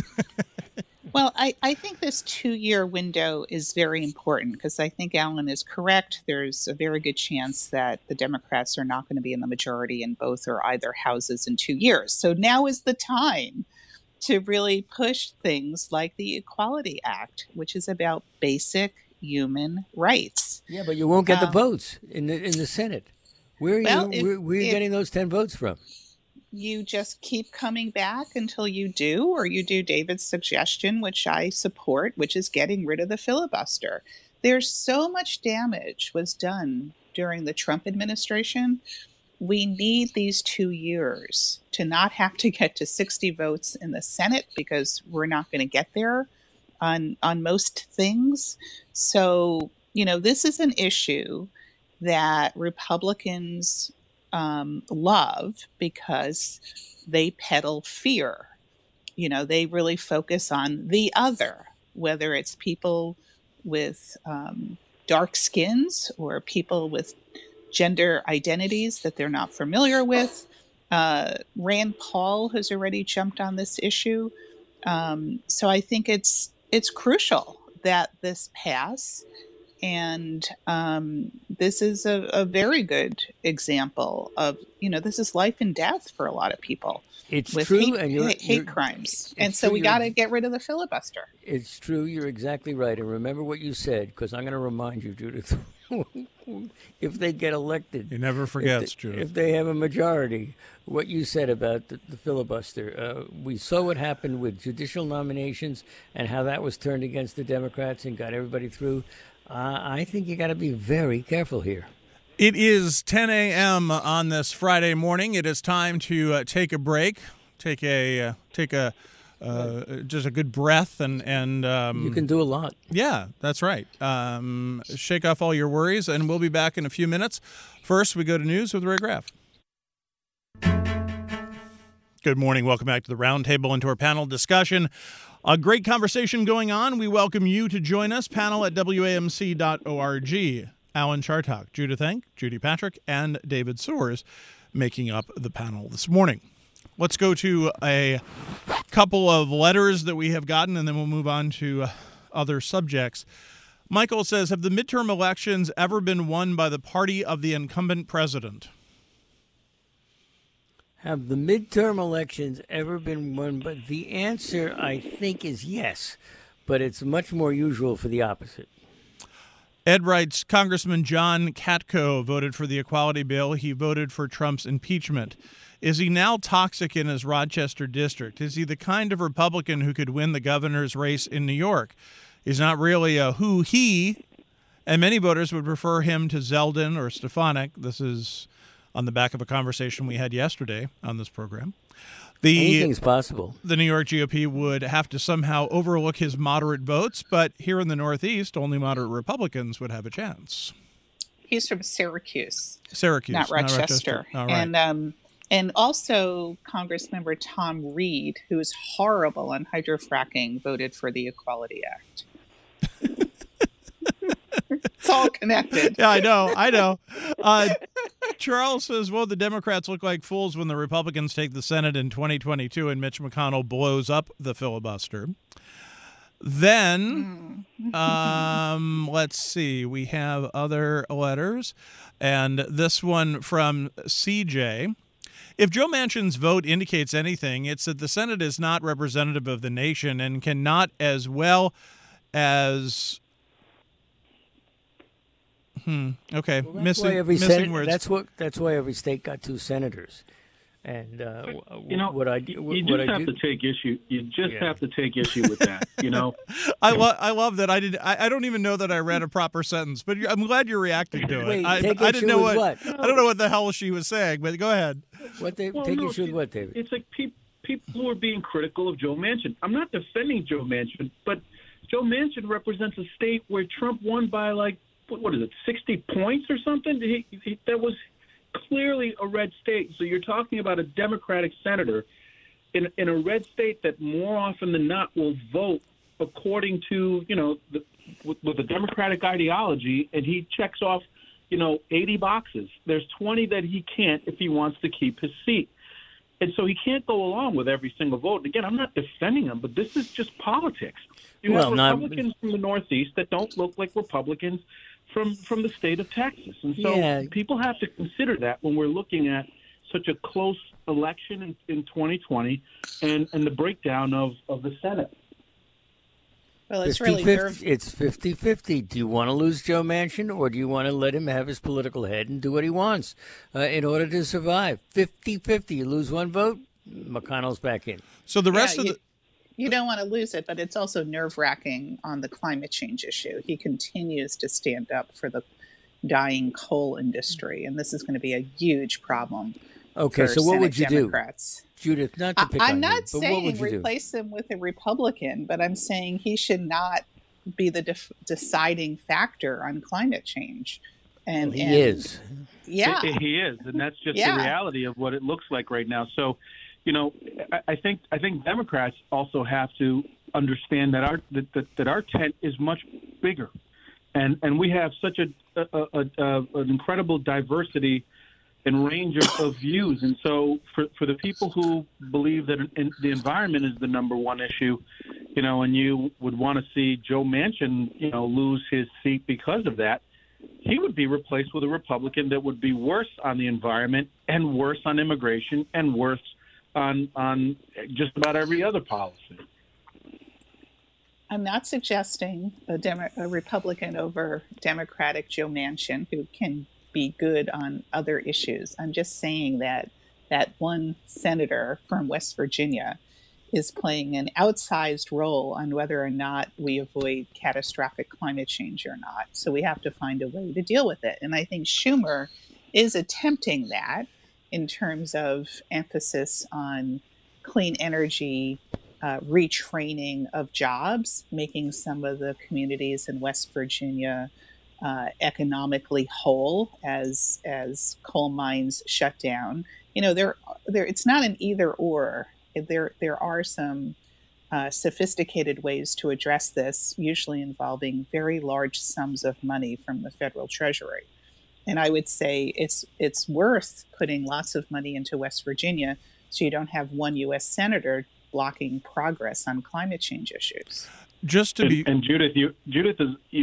Well, I think this 2-year window is very important because I think Alan is correct. There's a very good chance that the Democrats are not going to be in the majority in both or either houses in 2 years. So now is the time to really push things like the Equality Act, which is about basic human rights. Yeah, but you won't get the votes in the Senate. Where are you getting those 10 votes from? You just keep coming back until you do, or you do David's suggestion, which I support, which is getting rid of the filibuster. There's so much damage was done during the Trump administration. We need these 2 years to not have to get to 60 votes in the Senate because we're not going to get there on most things. So, this is an issue that Republicans love because they peddle fear. They really focus on the other, whether it's people with dark skins or people with gender identities that they're not familiar with. Rand Paul has already jumped on this issue. So I think it's crucial that this pass. And this is a very good example of, this is life and death for a lot of people. It's with true. hate crimes. And so we got to get rid of the filibuster. It's true. You're exactly right. And remember what you said, because I'm going to remind you, Judith, if they get elected. He never forgets, Judith. If they have a majority, what you said about the filibuster. We saw what happened with judicial nominations and how that was turned against the Democrats and got everybody through. I think you got to be very careful here. It is 10 a.m. on this Friday morning. It is time to take a break, take a just a good breath, and you can do a lot. Yeah, that's right. Shake off all your worries, and we'll be back in a few minutes. First, we go to news with Ray Graff. Good morning. Welcome back to the Roundtable and to our panel discussion. A great conversation going on. We welcome you to join us. Panel at WAMC.org. Alan Chartock, Judith Enck, Judy Patrick, and David Soares making up the panel this morning. Let's go to a couple of letters that we have gotten, and then we'll move on to other subjects. Michael says, have the midterm elections ever been won by the party of the incumbent president? Have the midterm elections ever been won? But the answer, I think, is yes. But it's much more usual for the opposite. Ed writes, Congressman John Katko voted for the equality bill. He voted for Trump's impeachment. Is he now toxic in his Rochester district? Is he the kind of Republican who could win the governor's race in New York? He's not really a who-he, and many voters would prefer him to Zeldin or Stefanik. This is on the back of a conversation we had yesterday on this program. Anything's possible. The New York GOP would have to somehow overlook his moderate votes, but here in the Northeast, only moderate Republicans would have a chance. He's from Syracuse, not Rochester. All right. And also Congressmember Tom Reed, who is horrible on hydrofracking, voted for the Equality Act. It's all connected. Yeah, I know. Charles says, well, the Democrats look like fools when the Republicans take the Senate in 2022 and Mitch McConnell blows up the filibuster. Then, let's see, we have other letters. And this one from CJ. If Joe Manchin's vote indicates anything, it's that the Senate is not representative of the nation and cannot as well as... Okay, well, missing words. That's why every state got 2 senators. And you just have to take issue. You just have to take issue with that. I love that. I don't even know that I read a proper sentence, but I'm glad you're reacting to it. Wait, I didn't know what I don't know what the hell she was saying, but go ahead. Take issue with what, David? It's like people who are being critical of Joe Manchin. I'm not defending Joe Manchin, but Joe Manchin represents a state where Trump won by what is it, 60 points or something? That was clearly a red state. So you're talking about a Democratic senator in a red state that more often than not will vote according to, with the Democratic ideology, and he checks off, 80 boxes. There's 20 that he can't if he wants to keep his seat. And so he can't go along with every single vote. And again, I'm not defending him, but this is just politics. You have Republicans from the Northeast that don't look like Republicans from the state of Texas. And so people have to consider that when we're looking at such a close election in 2020 and the breakdown of the Senate. Well, it's 50, really 50, it's 50-50. Do you want to lose Joe Manchin, or do you want to let him have his political head and do what he wants in order to survive? 50-50. You lose one vote, McConnell's back in. So the rest of the... You don't want to lose it, but it's also nerve-wracking on the climate change issue. He continues to stand up for the dying coal industry, and this is going to be a huge problem. Okay, so what would you Democrats. do? Judith, not to pick I'm on not you, but what would saying you replace him with a Republican, but I'm saying he should not be the deciding factor on climate change. And he is. Yeah. He is, and that's just the reality of what it looks like right now. So, I think Democrats also have to understand that our tent is much bigger, and we have such an incredible diversity and range of views. And so for the people who believe that the environment is the number one issue, and you would want to see Joe Manchin, lose his seat because of that, he would be replaced with a Republican that would be worse on the environment and worse on immigration and worse on just about every other policy. I'm not suggesting a Republican over Democratic Joe Manchin who can be good on other issues. I'm just saying that one senator from West Virginia is playing an outsized role on whether or not we avoid catastrophic climate change or not. So we have to find a way to deal with it. And I think Schumer is attempting that in terms of emphasis on clean energy, retraining of jobs, making some of the communities in West Virginia economically whole as coal mines shut down. There it's not an either or. There are some sophisticated ways to address this, usually involving very large sums of money from the federal treasury. And I would say it's worth putting lots of money into West Virginia so you don't have one U.S. senator blocking progress on climate change issues. Just to be... And Judith, you're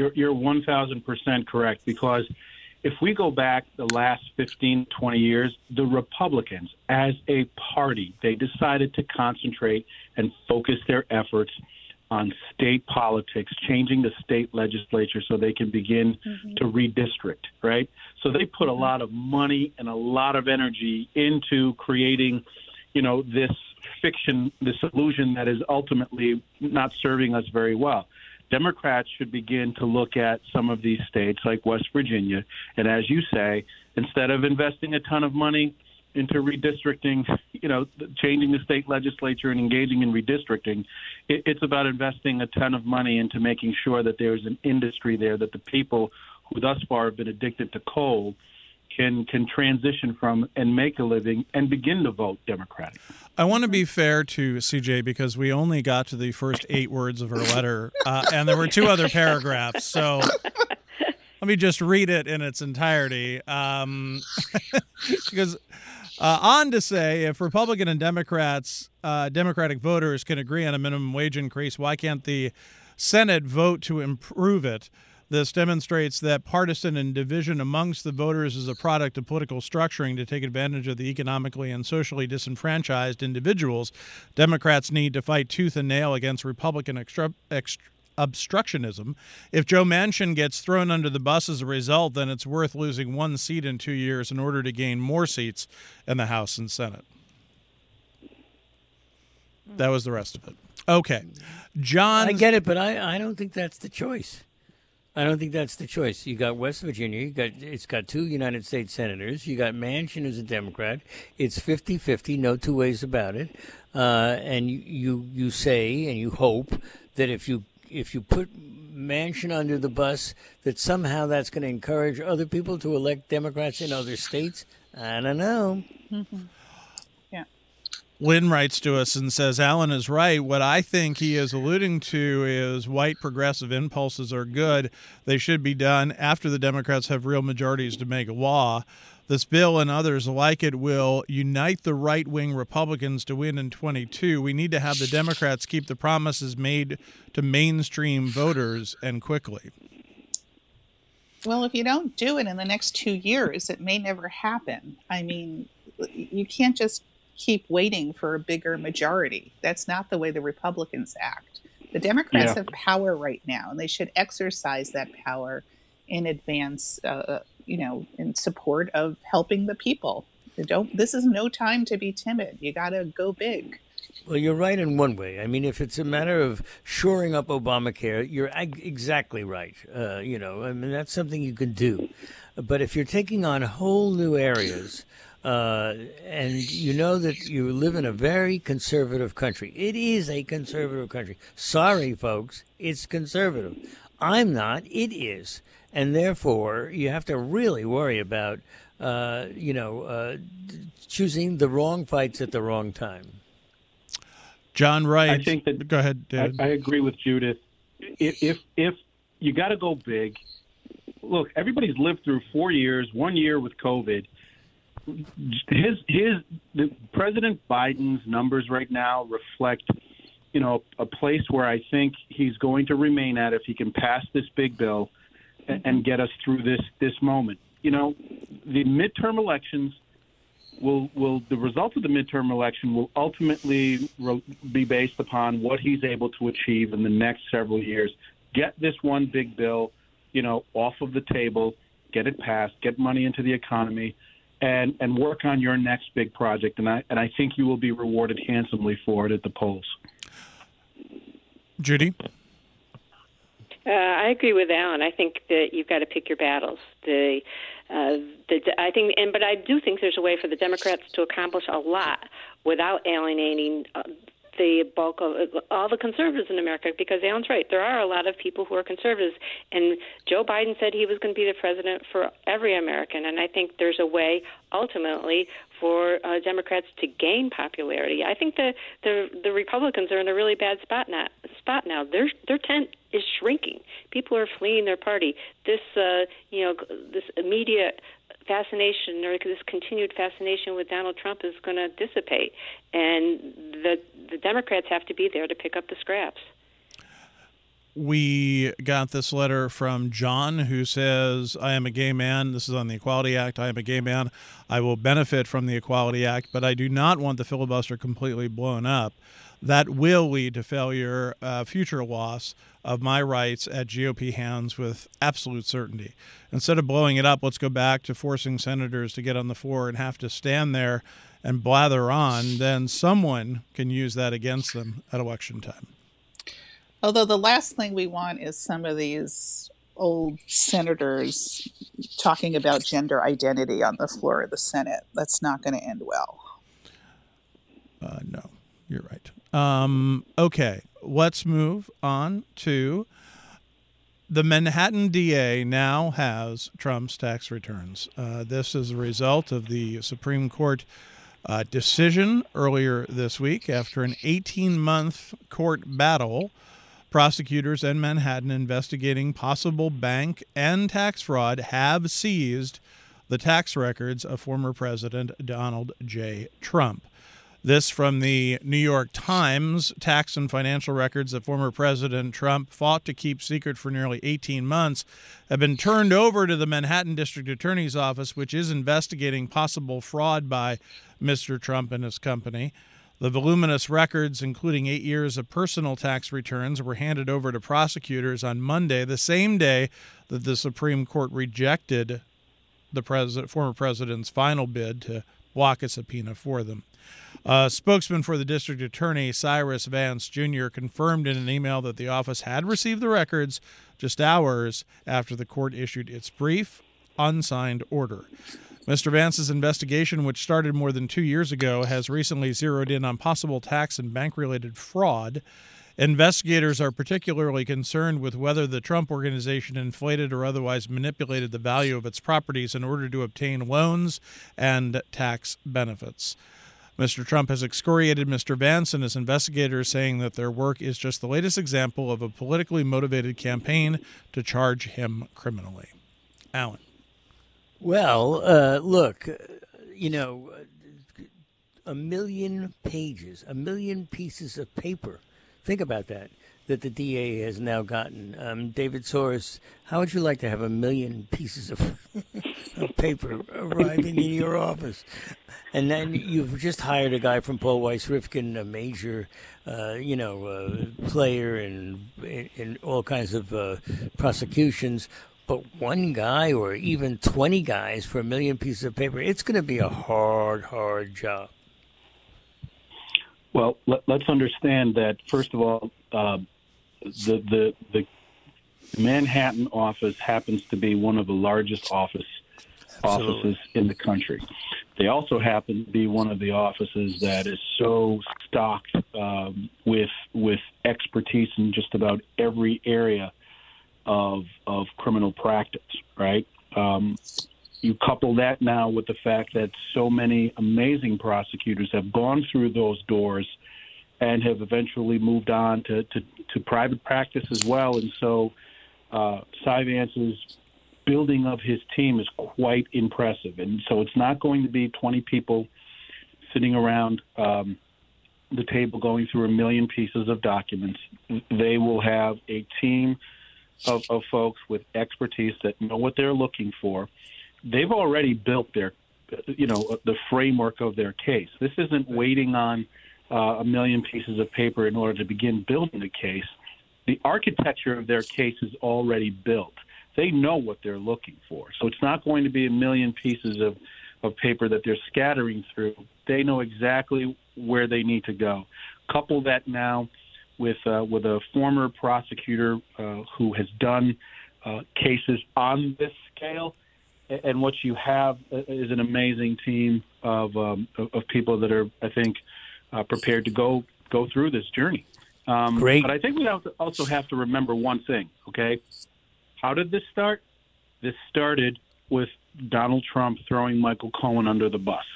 1,000% correct, because if we go back the last 15, 20 years, the Republicans, as a party, they decided to concentrate and focus their efforts on state politics, changing the state legislature so they can begin to redistrict, right? So they put a lot of money and a lot of energy into creating, this fiction, this illusion that is ultimately not serving us very well. Democrats should begin to look at some of these states like West Virginia, and as you say, instead of investing a ton of money into redistricting, changing the state legislature and engaging in redistricting, it's about investing a ton of money into making sure that there's an industry there that the people who thus far have been addicted to coal can transition from and make a living and begin to vote Democratic. I want to be fair to CJ because we only got to the first 8 words of her letter, and there were 2 other paragraphs. So let me just read it in its entirety. Because on to say, if Republican and Democratic voters can agree on a minimum wage increase, why can't the Senate vote to improve it? This demonstrates that partisan and division amongst the voters is a product of political structuring to take advantage of the economically and socially disenfranchised individuals. Democrats need to fight tooth and nail against Republican obstructionism. If Joe Manchin gets thrown under the bus as a result, then it's worth losing 1 seat in 2 years in order to gain more seats in the House and Senate. That was the rest of it. Okay. John. I get it, but I don't think that's the choice. I don't think that's the choice. You got West Virginia. It's got 2 United States senators. You got Manchin who's a Democrat. It's 50-50, no 2 ways about it. And you say and you hope that if you put Manchin under the bus, that somehow that's going to encourage other people to elect Democrats in other states. I don't know. Yeah. Lynn writes to us and says, Alan is right. What I think he is alluding to is white progressive impulses are good. They should be done after the Democrats have real majorities to make a law. This bill and others like it will unite the right-wing Republicans to win in 22. We need to have the Democrats keep the promises made to mainstream voters and quickly. Well, if you don't do it in the next 2 years, it may never happen. I mean, you can't just keep waiting for a bigger majority. That's not the way the Republicans act. The Democrats have power right now, and they should exercise that power in advance, in support of helping the people. This is no time to be timid. You got to go big. Well, you're right in one way. I mean, if it's a matter of shoring up Obamacare, you're exactly right. I mean, that's something you can do. But if you're taking on whole new areas, and you know that you live in a very conservative country. It is a conservative country. Sorry, folks, it's conservative. I'm not. It is. And therefore, you have to really worry about, choosing the wrong fights at the wrong time. John Wright. I think that. Go ahead, David. I agree with Judith. If you got to go big, look, everybody's lived through 4 years, 1 year with COVID. The President Biden's numbers right now reflect, a place where I think he's going to remain at if he can pass this big bill and get us through this moment. The midterm elections the results of the midterm election will ultimately be based upon what he's able to achieve in the next several years. Get this one big bill, off of the table, get it passed, get money into the economy, and work on your next big project. And I think you will be rewarded handsomely for it at the polls. Judy? I agree with Alan. I think that you've got to pick your battles. But I do think there's a way for the Democrats to accomplish a lot without alienating the bulk of all the conservatives in America, because Alan's right. There are a lot of people who are conservatives, and Joe Biden said he was going to be the president for every American, and I think there's a way ultimately for Democrats to gain popularity. I think the Republicans are in a really bad spot now. Their tent is shrinking. People are fleeing their party. This this immediate fascination or this continued fascination with Donald Trump is going to dissipate, and the Democrats have to be there to pick up the scraps. We got this letter from John, who says, I am a gay man. This is on the Equality Act. I am a gay man. I will benefit from the Equality Act, but I do not want the filibuster completely blown up. That will lead to failure, future loss of my rights at GOP hands with absolute certainty. Instead of blowing it up, let's go back to forcing senators to get on the floor and have to stand there and blather on. Then someone can use that against them at election time. Although the last thing we want is some of these old senators talking about gender identity on the floor of the Senate. That's not going to end well. No, you're right. Okay, let's move on to the Manhattan DA now has Trump's tax returns. This is a result of the Supreme Court decision earlier this week. After an 18-month court battle, prosecutors in Manhattan investigating possible bank and tax fraud have seized the tax records of former President Donald J. Trump. This from the New York Times. Tax and financial records that former President Trump fought to keep secret for nearly 18 months have been turned over to the Manhattan District Attorney's Office, which is investigating possible fraud by Mr. Trump and his company. The voluminous records, including 8 years of personal tax returns, were handed over to prosecutors on Monday, the same day that the Supreme Court rejected the former president's final bid to block a subpoena for them. A spokesman for the district attorney, Cyrus Vance Jr., confirmed in an email that the office had received the records just hours after the court issued its brief, unsigned order. Mr. Vance's investigation, which started more than 2 years ago, has recently zeroed in on possible tax and bank-related fraud. Investigators are particularly concerned with whether the Trump Organization inflated or otherwise manipulated the value of its properties in order to obtain loans and tax benefits. Mr. Trump has excoriated Mr. Vance and his investigators, saying that their work is just the latest example of a politically motivated campaign to charge him criminally. Alan. Well, look, a million pages, a million pieces of paper. Think about that the DA has now gotten. David Soros, how would you like to have a million pieces of paper arriving in your office? And then you've just hired a guy from Paul Weiss Rifkin, a major, player in all kinds of prosecutions. But one guy or even 20 guys for a million pieces of paper, it's going to be a hard job. Well, let's understand that, first of all, the Manhattan office happens to be one of the largest offices in the country. They also happen to be one of the offices that is so stocked with expertise in just about every area of criminal practice, right? You couple that now with the fact that so many amazing prosecutors have gone through those doors and have eventually moved on to private practice as well. And so Cy Vance's building of his team is quite impressive. And so it's not going to be 20 people sitting around the table going through a million pieces of documents. They will have a team of folks with expertise that know what they're looking for. They've already built their, the framework of their case. This isn't waiting on a million pieces of paper in order to begin building a case. The architecture of their case is already built. They know what they're looking for. So it's not going to be a million pieces of paper that they're scattering through. They know exactly where they need to go. Couple that now with a former prosecutor who has done cases on this scale, and what you have is an amazing team of people that are, I think, prepared to go through this journey. Great. But I think we also have to remember one thing, okay? How did this start? This started with Donald Trump throwing Michael Cohen under the bus.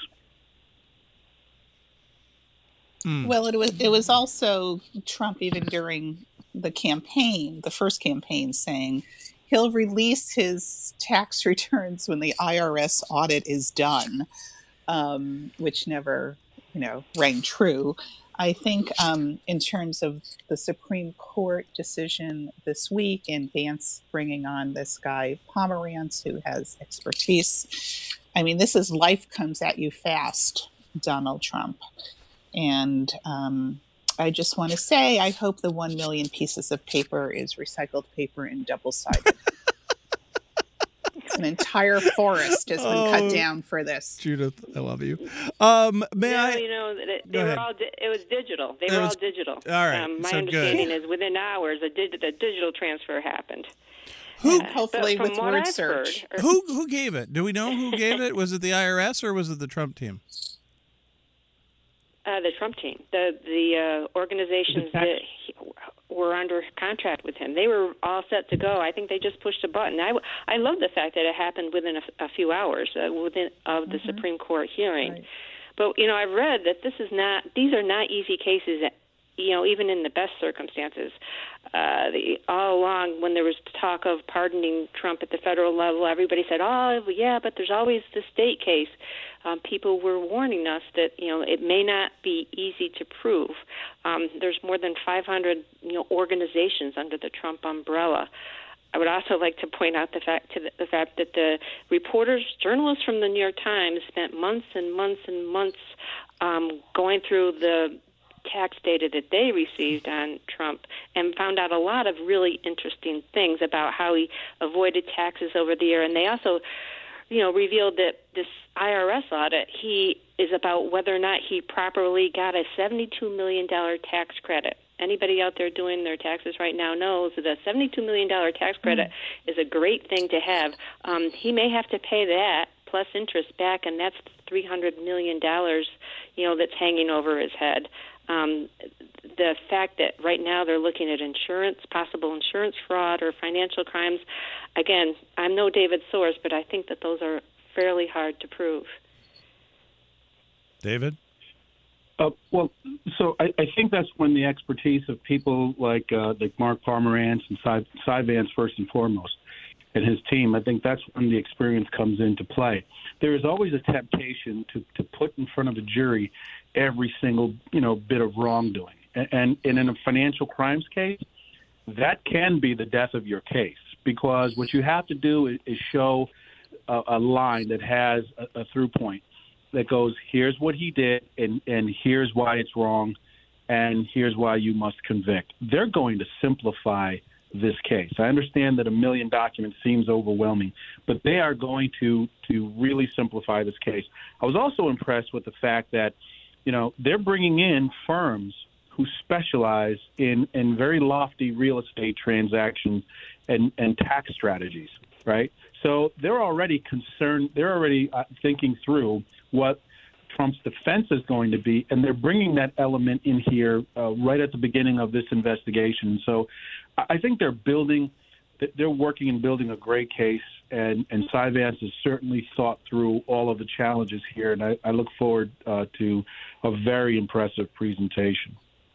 Well, it was also Trump, even during the campaign, the first campaign, saying he'll release his tax returns when the IRS audit is done, which never, rang true. I think in terms of the Supreme Court decision this week and Vance bringing on this guy Pomerantz, who has expertise, I mean, this is life comes at you fast, Donald Trump. And I just want to say, I hope the 1 million pieces of paper is recycled paper and double-sided. An entire forest has been cut down for this. Judith, I love you. May I? It was digital. They were all digital. All right. My understanding is within hours, a digital transfer happened. Hopefully with word search. Who gave it? Do we know who gave it? Was it the IRS or was it the Trump team? The Trump team, the organizations that were under contract with him, they were all set to go. I think they just pushed a button. I love the fact that it happened within a few hours of the Supreme Court hearing. Right. But I've read that these are not easy cases. Even in the best circumstances, all along when there was talk of pardoning Trump at the federal level, everybody said, "Oh, yeah, but there's always the state case." People were warning us that it may not be easy to prove. There's more than 500 organizations under the Trump umbrella. I would also like to point out the fact that the journalists from the New York Times spent months and months and months going through the tax data that they received on Trump and found out a lot of really interesting things about how he avoided taxes over the year. And they also, revealed that this IRS audit, he is about whether or not he properly got a $72 million tax credit. Anybody out there doing their taxes right now knows that a $72 million tax credit is a great thing to have. He may have to pay that plus interest back, and that's $300 million, that's hanging over his head. The fact that right now they're looking at possible insurance fraud or financial crimes, again, I'm no David Soros, but I think that those are fairly hard to prove. David? Well, so I think that's when the expertise of people like Mark Pomerantz and Cy Vance, first and foremost, and his team, I think that's when the experience comes into play. There is always a temptation to put in front of a jury every single bit of wrongdoing, and in a financial crimes case, that can be the death of your case, because what you have to do is show a line that has a through point that goes, here's what he did, and here's why it's wrong, and here's why you must convict. They're going to simplify this case. I understand that 1 million documents seems overwhelming, but they are going to really simplify this case. I was also impressed with the fact that, they're bringing in firms who specialize in very lofty real estate transactions and tax strategies, right? So they're already concerned. They're already thinking through what Trump's defense is going to be, and they're bringing that element in here right at the beginning of this investigation. So I think they're working and building a great case, and Cy Vance has certainly thought through all of the challenges here, and I look forward to a very impressive presentation.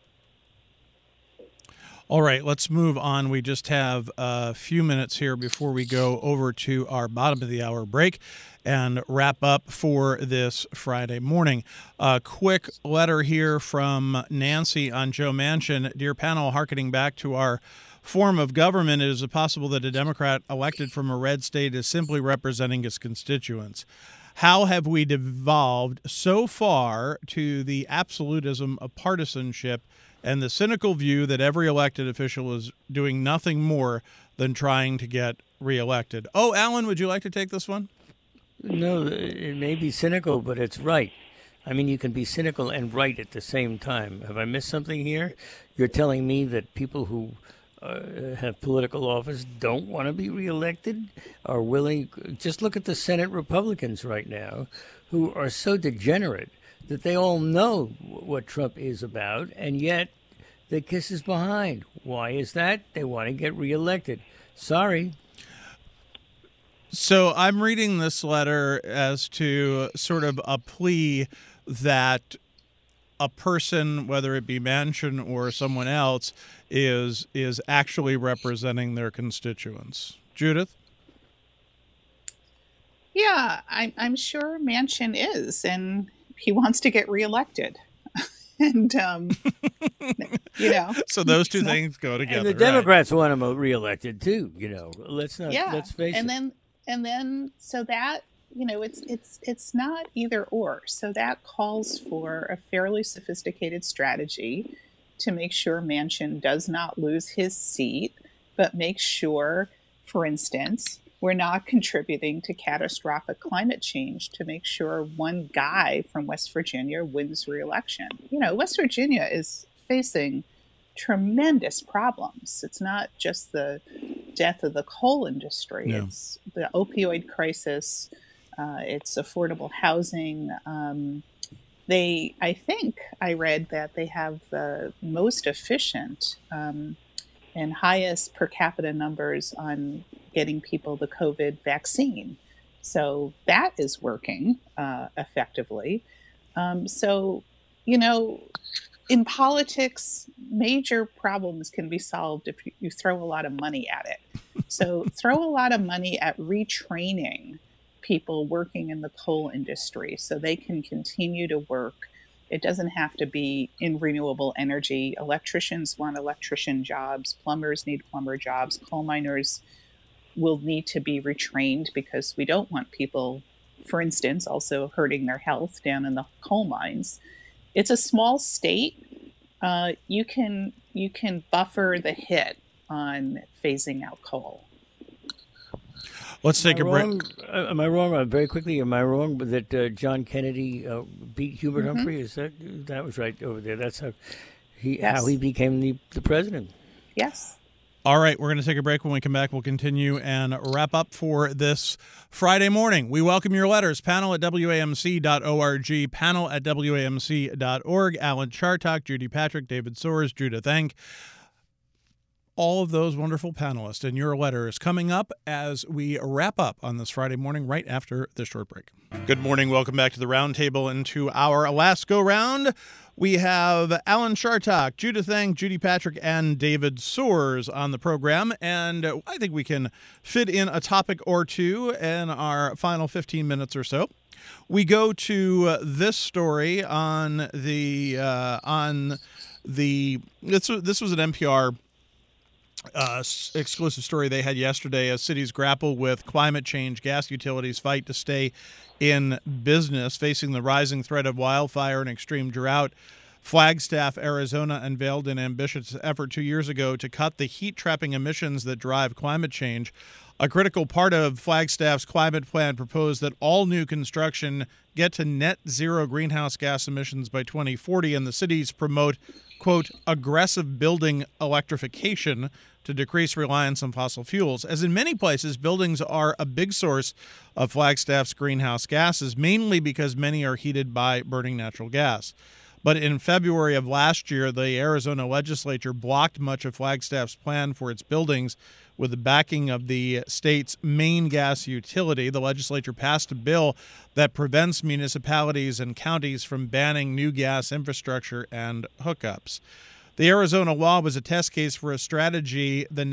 All right, let's move on. We just have a few minutes here before we go over to our bottom of the hour break and wrap up for this Friday morning. A quick letter here from Nancy on Joe Manchin. Dear panel, hearkening back to our form of government, it is possible that a Democrat elected from a red state is simply representing his constituents. How have we devolved so far to the absolutism of partisanship and the cynical view that every elected official is doing nothing more than trying to get reelected? Oh, Alan, would you like to take this one? No, it may be cynical, but it's right. I mean, you can be cynical and right at the same time. Have I missed something here? You're telling me that people who have political office don't want to be reelected, are willing. Just look at the Senate Republicans right now, who are so degenerate that they all know what Trump is about, and yet they kiss his behind. Why is that? They want to get reelected. Sorry. So I'm reading this letter as to sort of a plea that a person, whether it be Manchin or someone else, is actually representing their constituents. Judith? Yeah, I'm sure Manchin is, and he wants to get reaelected. And, So those two things go together. And the Democrats want him reelected, too, Let's face it. And then, so that, it's not either or. So that calls for a fairly sophisticated strategy to make sure Manchin does not lose his seat, but make sure, for instance, we're not contributing to catastrophic climate change to make sure one guy from West Virginia wins re-election. West Virginia is facing tremendous problems. It's not just the death of the coal industry. No. It's the opioid crisis. It's affordable housing. I think I read that they have the most efficient and highest per capita numbers on getting people the COVID vaccine. So that is working effectively. In politics, major problems can be solved if you throw a lot of money at it. So throw a lot of money at retraining people working in the coal industry so they can continue to work. It doesn't have to be in renewable energy. Electricians want electrician jobs. Plumbers need plumber jobs. Coal miners will need to be retrained because we don't want people, for instance, also hurting their health down in the coal mines. It's a small state. You can buffer the hit on phasing out coal. Let's take a break. Am I wrong? Very quickly, am I wrong that John Kennedy beat Hubert Humphrey? Is that was right over there? That's how he became the president. Yes. All right, we're going to take a break. When we come back, we'll continue and wrap up for this Friday morning. We welcome your letters. Panel at WAMC.org, panel at WAMC.org. Alan Chartock, Judy Patrick, David Soares, Judith Enck. all of those wonderful panelists and your letters coming up as we wrap up on this Friday morning right after this short break. Good morning. Welcome back to the Roundtable and to our last go-round. We have Alan Chartock, Judith Eng, Judy Patrick, and David Soers on the program, and I think we can fit in a topic or two in our final 15 minutes or so. We go to this story on the this was an NPR exclusive story they had yesterday as cities grapple with climate change. Gas utilities fight to stay in business, facing the rising threat of wildfire and extreme drought. Flagstaff, Arizona unveiled an ambitious effort 2 years ago to cut the heat-trapping emissions that drive climate change. A critical part of Flagstaff's climate plan proposed that all new construction get to net zero greenhouse gas emissions by 2040, and the cities promote, quote, aggressive building electrification to decrease reliance on fossil fuels. As in many places, buildings are a big source of Flagstaff's greenhouse gases, mainly because many are heated by burning natural gas. But in February of last year, the Arizona legislature blocked much of Flagstaff's plan for its buildings with the backing of the state's main gas utility. The legislature passed a bill that prevents municipalities and counties from banning new gas infrastructure and hookups. The Arizona law was a test case for a strategy the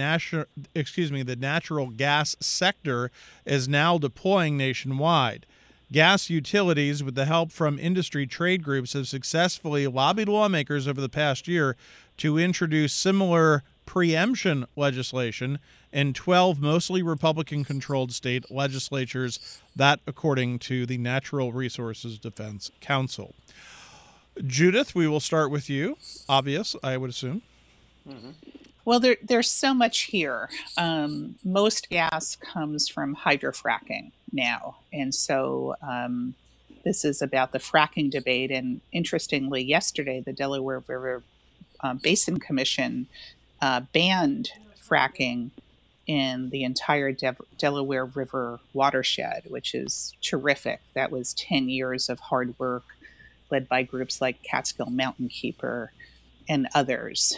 natural gas sector is now deploying nationwide. Gas utilities, with the help from industry trade groups, have successfully lobbied lawmakers over the past year to introduce similar preemption legislation in 12 mostly Republican-controlled state legislatures, that according to the Natural Resources Defense Council. Judith, we will start with you. Obvious, I would assume. Mm-hmm. Well, there's so much here. Most gas comes from hydrofracking now. And so this is about the fracking debate. And interestingly, yesterday, the Delaware River Basin Commission banned fracking in the entire Delaware River watershed, which is terrific. That was 10 years of hard work led by groups like Catskill Mountain Keeper and others.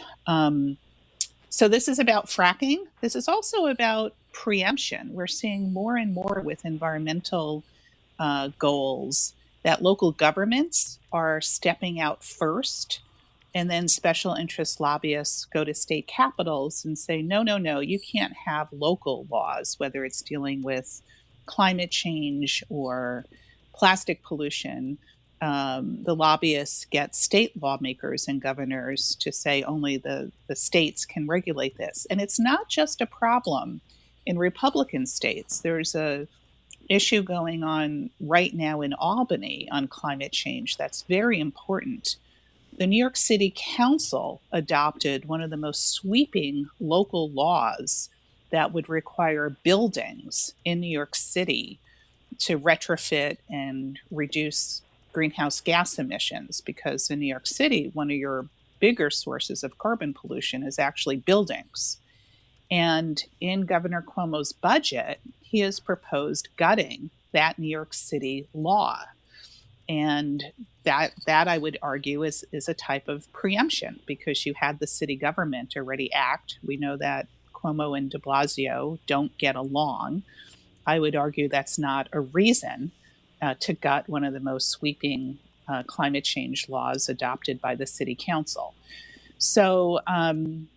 So this is about fracking. This is also about preemption. We're seeing more and more with environmental goals that local governments are stepping out first, and then special interest lobbyists go to state capitals and say, no, you can't have local laws, whether it's dealing with climate change or plastic pollution. The lobbyists get state lawmakers and governors to say only the states can regulate this. And it's not just a problem in Republican states. There's a issue going on right now in Albany on climate change that's very important. The New York City Council adopted one of the most sweeping local laws that would require buildings in New York City to retrofit and reduce greenhouse gas emissions, because in New York City, one of your bigger sources of carbon pollution is actually buildings. And in Governor Cuomo's budget, he has proposed gutting that New York City law. And that I would argue is a type of preemption, because you had the city government already act. We know that Cuomo and de Blasio don't get along. I would argue that's not a reason to gut one of the most sweeping climate change laws adopted by the city council. So, on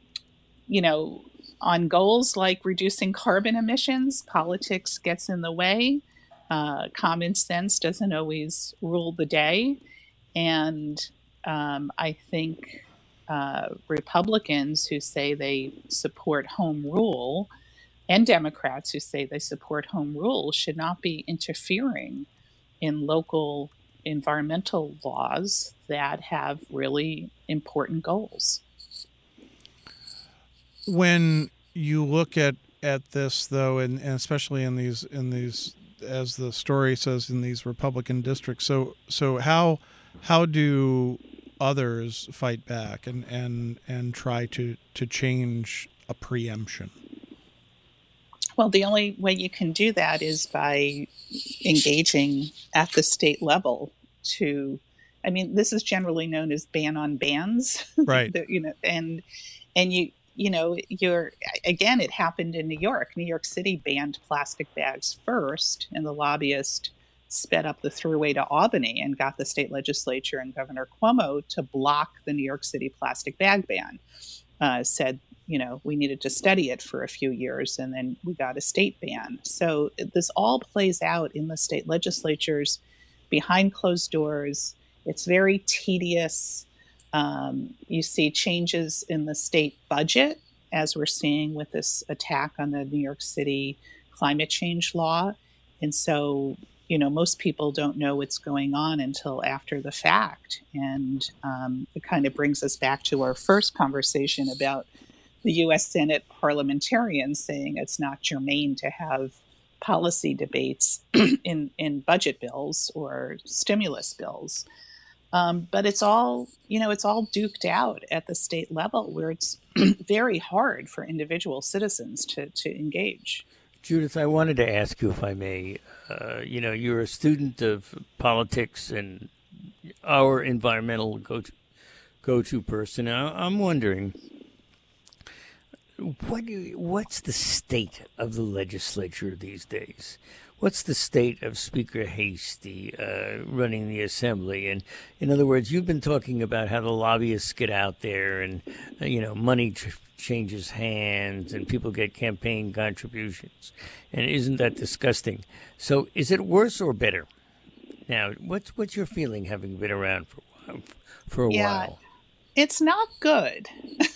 goals like reducing carbon emissions, politics gets in the way. Common sense doesn't always rule the day. And I think Republicans who say they support home rule and Democrats who say they support home rule should not be interfering in local environmental laws that have really important goals. When you look at this, though, and especially in these, as the story says, in these Republican districts, so how do others fight back and try to change a preemption? Well, the only way you can do that is by engaging at the state level this is generally known as ban on bans. Right. and it happened in New York. New York City banned plastic bags first, and the lobbyist sped up the throughway to Albany and got the state legislature and Governor Cuomo to block the New York City plastic bag ban. Said, we needed to study it for a few years, and then we got a state ban. So this all plays out in the state legislatures behind closed doors. It's very tedious. You see changes in the state budget, as we're seeing with this attack on the New York City climate change law. And so, most people don't know what's going on until after the fact. And it kind of brings us back to our first conversation about the U.S. Senate parliamentarians saying it's not germane to have policy debates in budget bills or stimulus bills. But it's all duked out at the state level, where it's very hard for individual citizens to engage. Judith, I wanted to ask you, if I may, you're a student of politics and our environmental go-to person. I'm wondering, what's the state of the legislature these days? What's the state of Speaker Hastie running the assembly? And in other words, you've been talking about how the lobbyists get out there and, money changes hands and people get campaign contributions. And isn't that disgusting? So is it worse or better? Now, what's your feeling, having been around for a while? It's not good.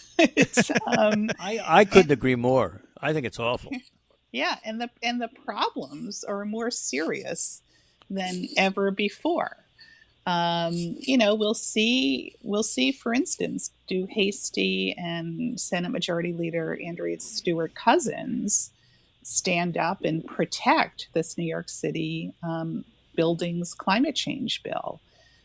I couldn't agree more. I think it's awful. Yeah, and the problems are more serious than ever before. We'll see. For instance, do Hastie and Senate Majority Leader Andrea Stewart Cousins stand up and protect this New York City buildings climate change bill?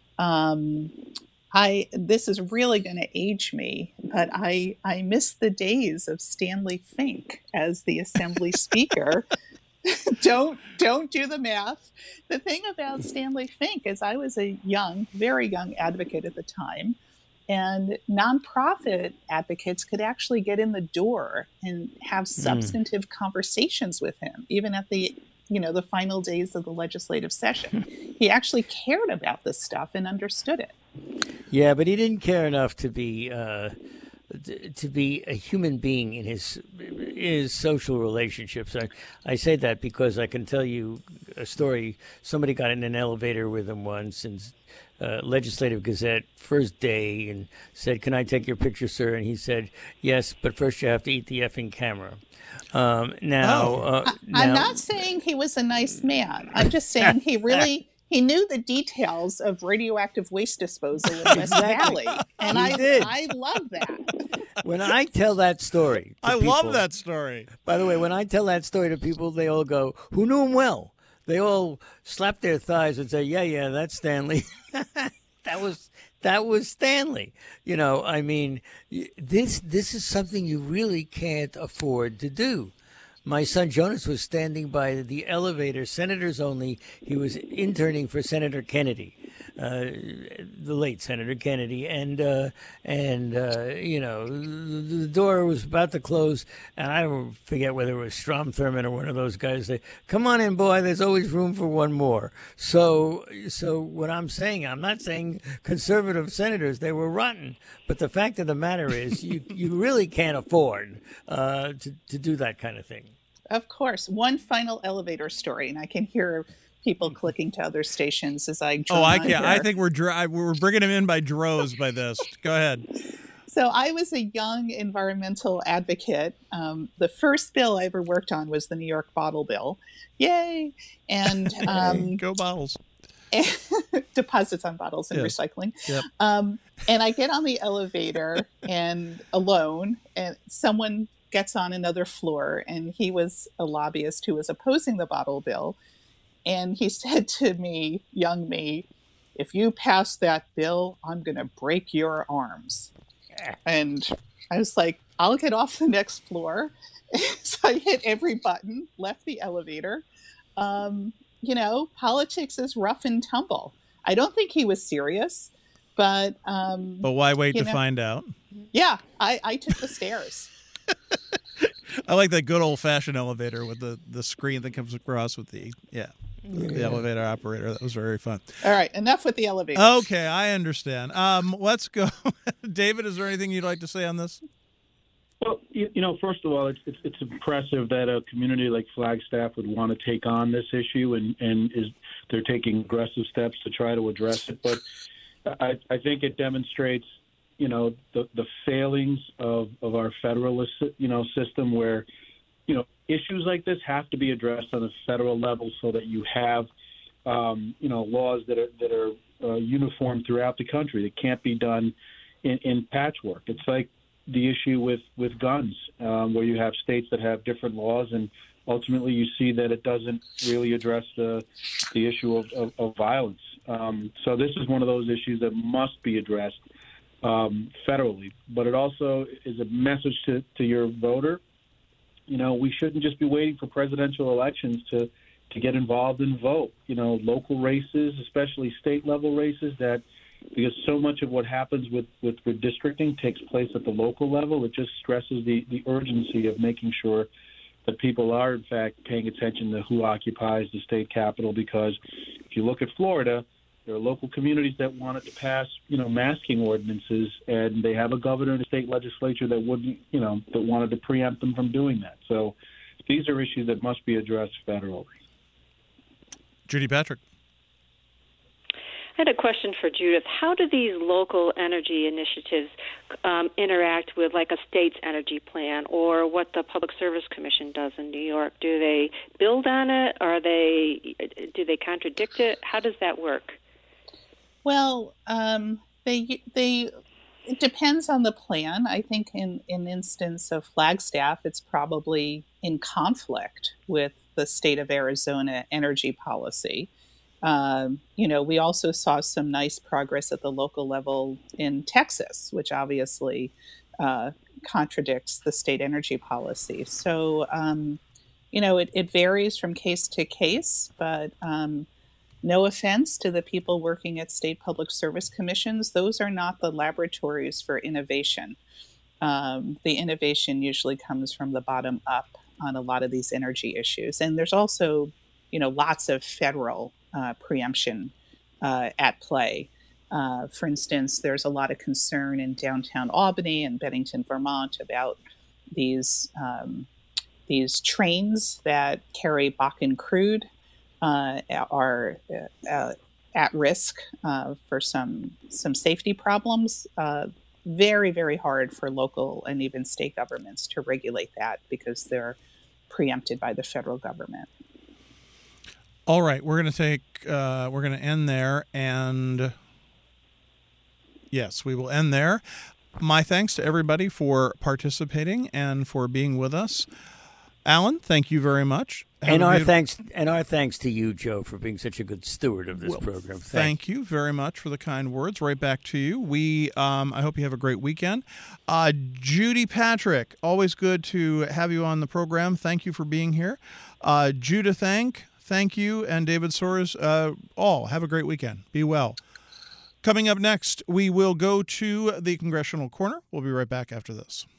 This is really going to age me, but I miss the days of Stanley Fink as the Assembly Speaker. Don't do the math. The thing about Stanley Fink is I was a very young advocate at the time, and nonprofit advocates could actually get in the door and have substantive conversations with him, even at the final days of the legislative session. He actually cared about this stuff and understood it. Yeah, but he didn't care enough to be a human being in his social relationships. I say that because I can tell you a story. Somebody got in an elevator with him once, and Legislative Gazette, first day, and said, "Can I take your picture, sir?" And he said, "Yes, but first you have to eat the effing camera." I'm not saying he was a nice man. I'm just saying he knew the details of radioactive waste disposal in West Valley, and I love that. When I tell that story, love that story. By the way, when I tell that story to people, they all go, "Who knew him well?" They all slap their thighs and say, "Yeah, that's Stanley." That was Stanley. This is something you really can't afford to do. My son Jonas was standing by the elevator, senators only. He was interning for Senator Kennedy, the late Senator Kennedy, and the door was about to close, and I don't forget whether it was Strom Thurmond or one of those guys. Say, "Come on in, boy. There's always room for one more." So what I'm saying, I'm not saying conservative senators, they were rotten, but the fact of the matter is, you really can't afford to do that kind of thing. Of course. One final elevator story, and I can hear people clicking to other stations as I join. Oh, I can't. I think we're bringing him in by droves by this. Go ahead. So I was a young environmental advocate. The first bill I ever worked on was the New York bottle bill. Yay! And go bottles. Deposits on bottles and recycling. Yep. And I get on the elevator and alone, and someone gets on another floor, and he was a lobbyist who was opposing the bottle bill. And he said to me, young me, "If you pass that bill, I'm going to break your arms." And I was like, I'll get off the next floor. So I hit every button, left the elevator. Politics is rough and tumble. I don't think he was serious, but why wait to find out? Yeah, I took the stairs. I like that good old-fashioned elevator with the screen that comes across with the elevator operator. That was very fun. All right, enough with the elevator. Okay, I understand. Let's go. David, is there anything you'd like to say on this? Well, first of all, it's impressive that a community like Flagstaff would want to take on this issue, and they're taking aggressive steps to try to address it. But I think it demonstrates, the failings of our federalist, system, where, issues like this have to be addressed on a federal level so that you have, laws that are uniform throughout the country. It can't be done in patchwork. It's like the issue with guns, where you have states that have different laws, and ultimately you see that it doesn't really address the issue of violence. So this is one of those issues that must be addressed federally. But it also is a message to your voter. We shouldn't just be waiting for presidential elections to get involved and vote. Local races, especially state-level races, because so much of what happens with redistricting takes place at the local level. It just stresses the urgency of making sure that people are, in fact, paying attention to who occupies the state capitol, because if you look at Florida, there are local communities that wanted to pass, masking ordinances, and they have a governor and a state legislature that wouldn't, that wanted to preempt them from doing that. So these are issues that must be addressed federally. Judy Patrick. I had a question for Judith. How do these local energy initiatives interact with, like, a state's energy plan, or what the Public Service Commission does in New York? Do they build on it, or do they contradict it? How does that work? Well, it depends on the plan. I think in instance of Flagstaff, it's probably in conflict with the state of Arizona energy policy. We also saw some nice progress at the local level in Texas, which obviously contradicts the state energy policy. So, it varies from case to case, but no offense to the people working at state public service commissions, those are not the laboratories for innovation. The innovation usually comes from the bottom up on a lot of these energy issues. And there's also, lots of federal preemption at play. For instance, there's a lot of concern in downtown Albany and Bennington, Vermont about these trains that carry Bakken crude are at risk for some safety problems. Very, very hard for local and even state governments to regulate that because they're preempted by the federal government. All right, we're going to end there, and yes, we will end there. My thanks to everybody for participating and for being with us. Alan, thank you very much. And our thanks to you, Joe, for being such a good steward of this program. Thank you very much for the kind words. Right back to you. I hope you have a great weekend. Judy Patrick, always good to have you on the program. Thank you for being here. Judah, thank you, and David Soares, all have a great weekend. Be well. Coming up next, we will go to the Congressional Corner. We'll be right back after this.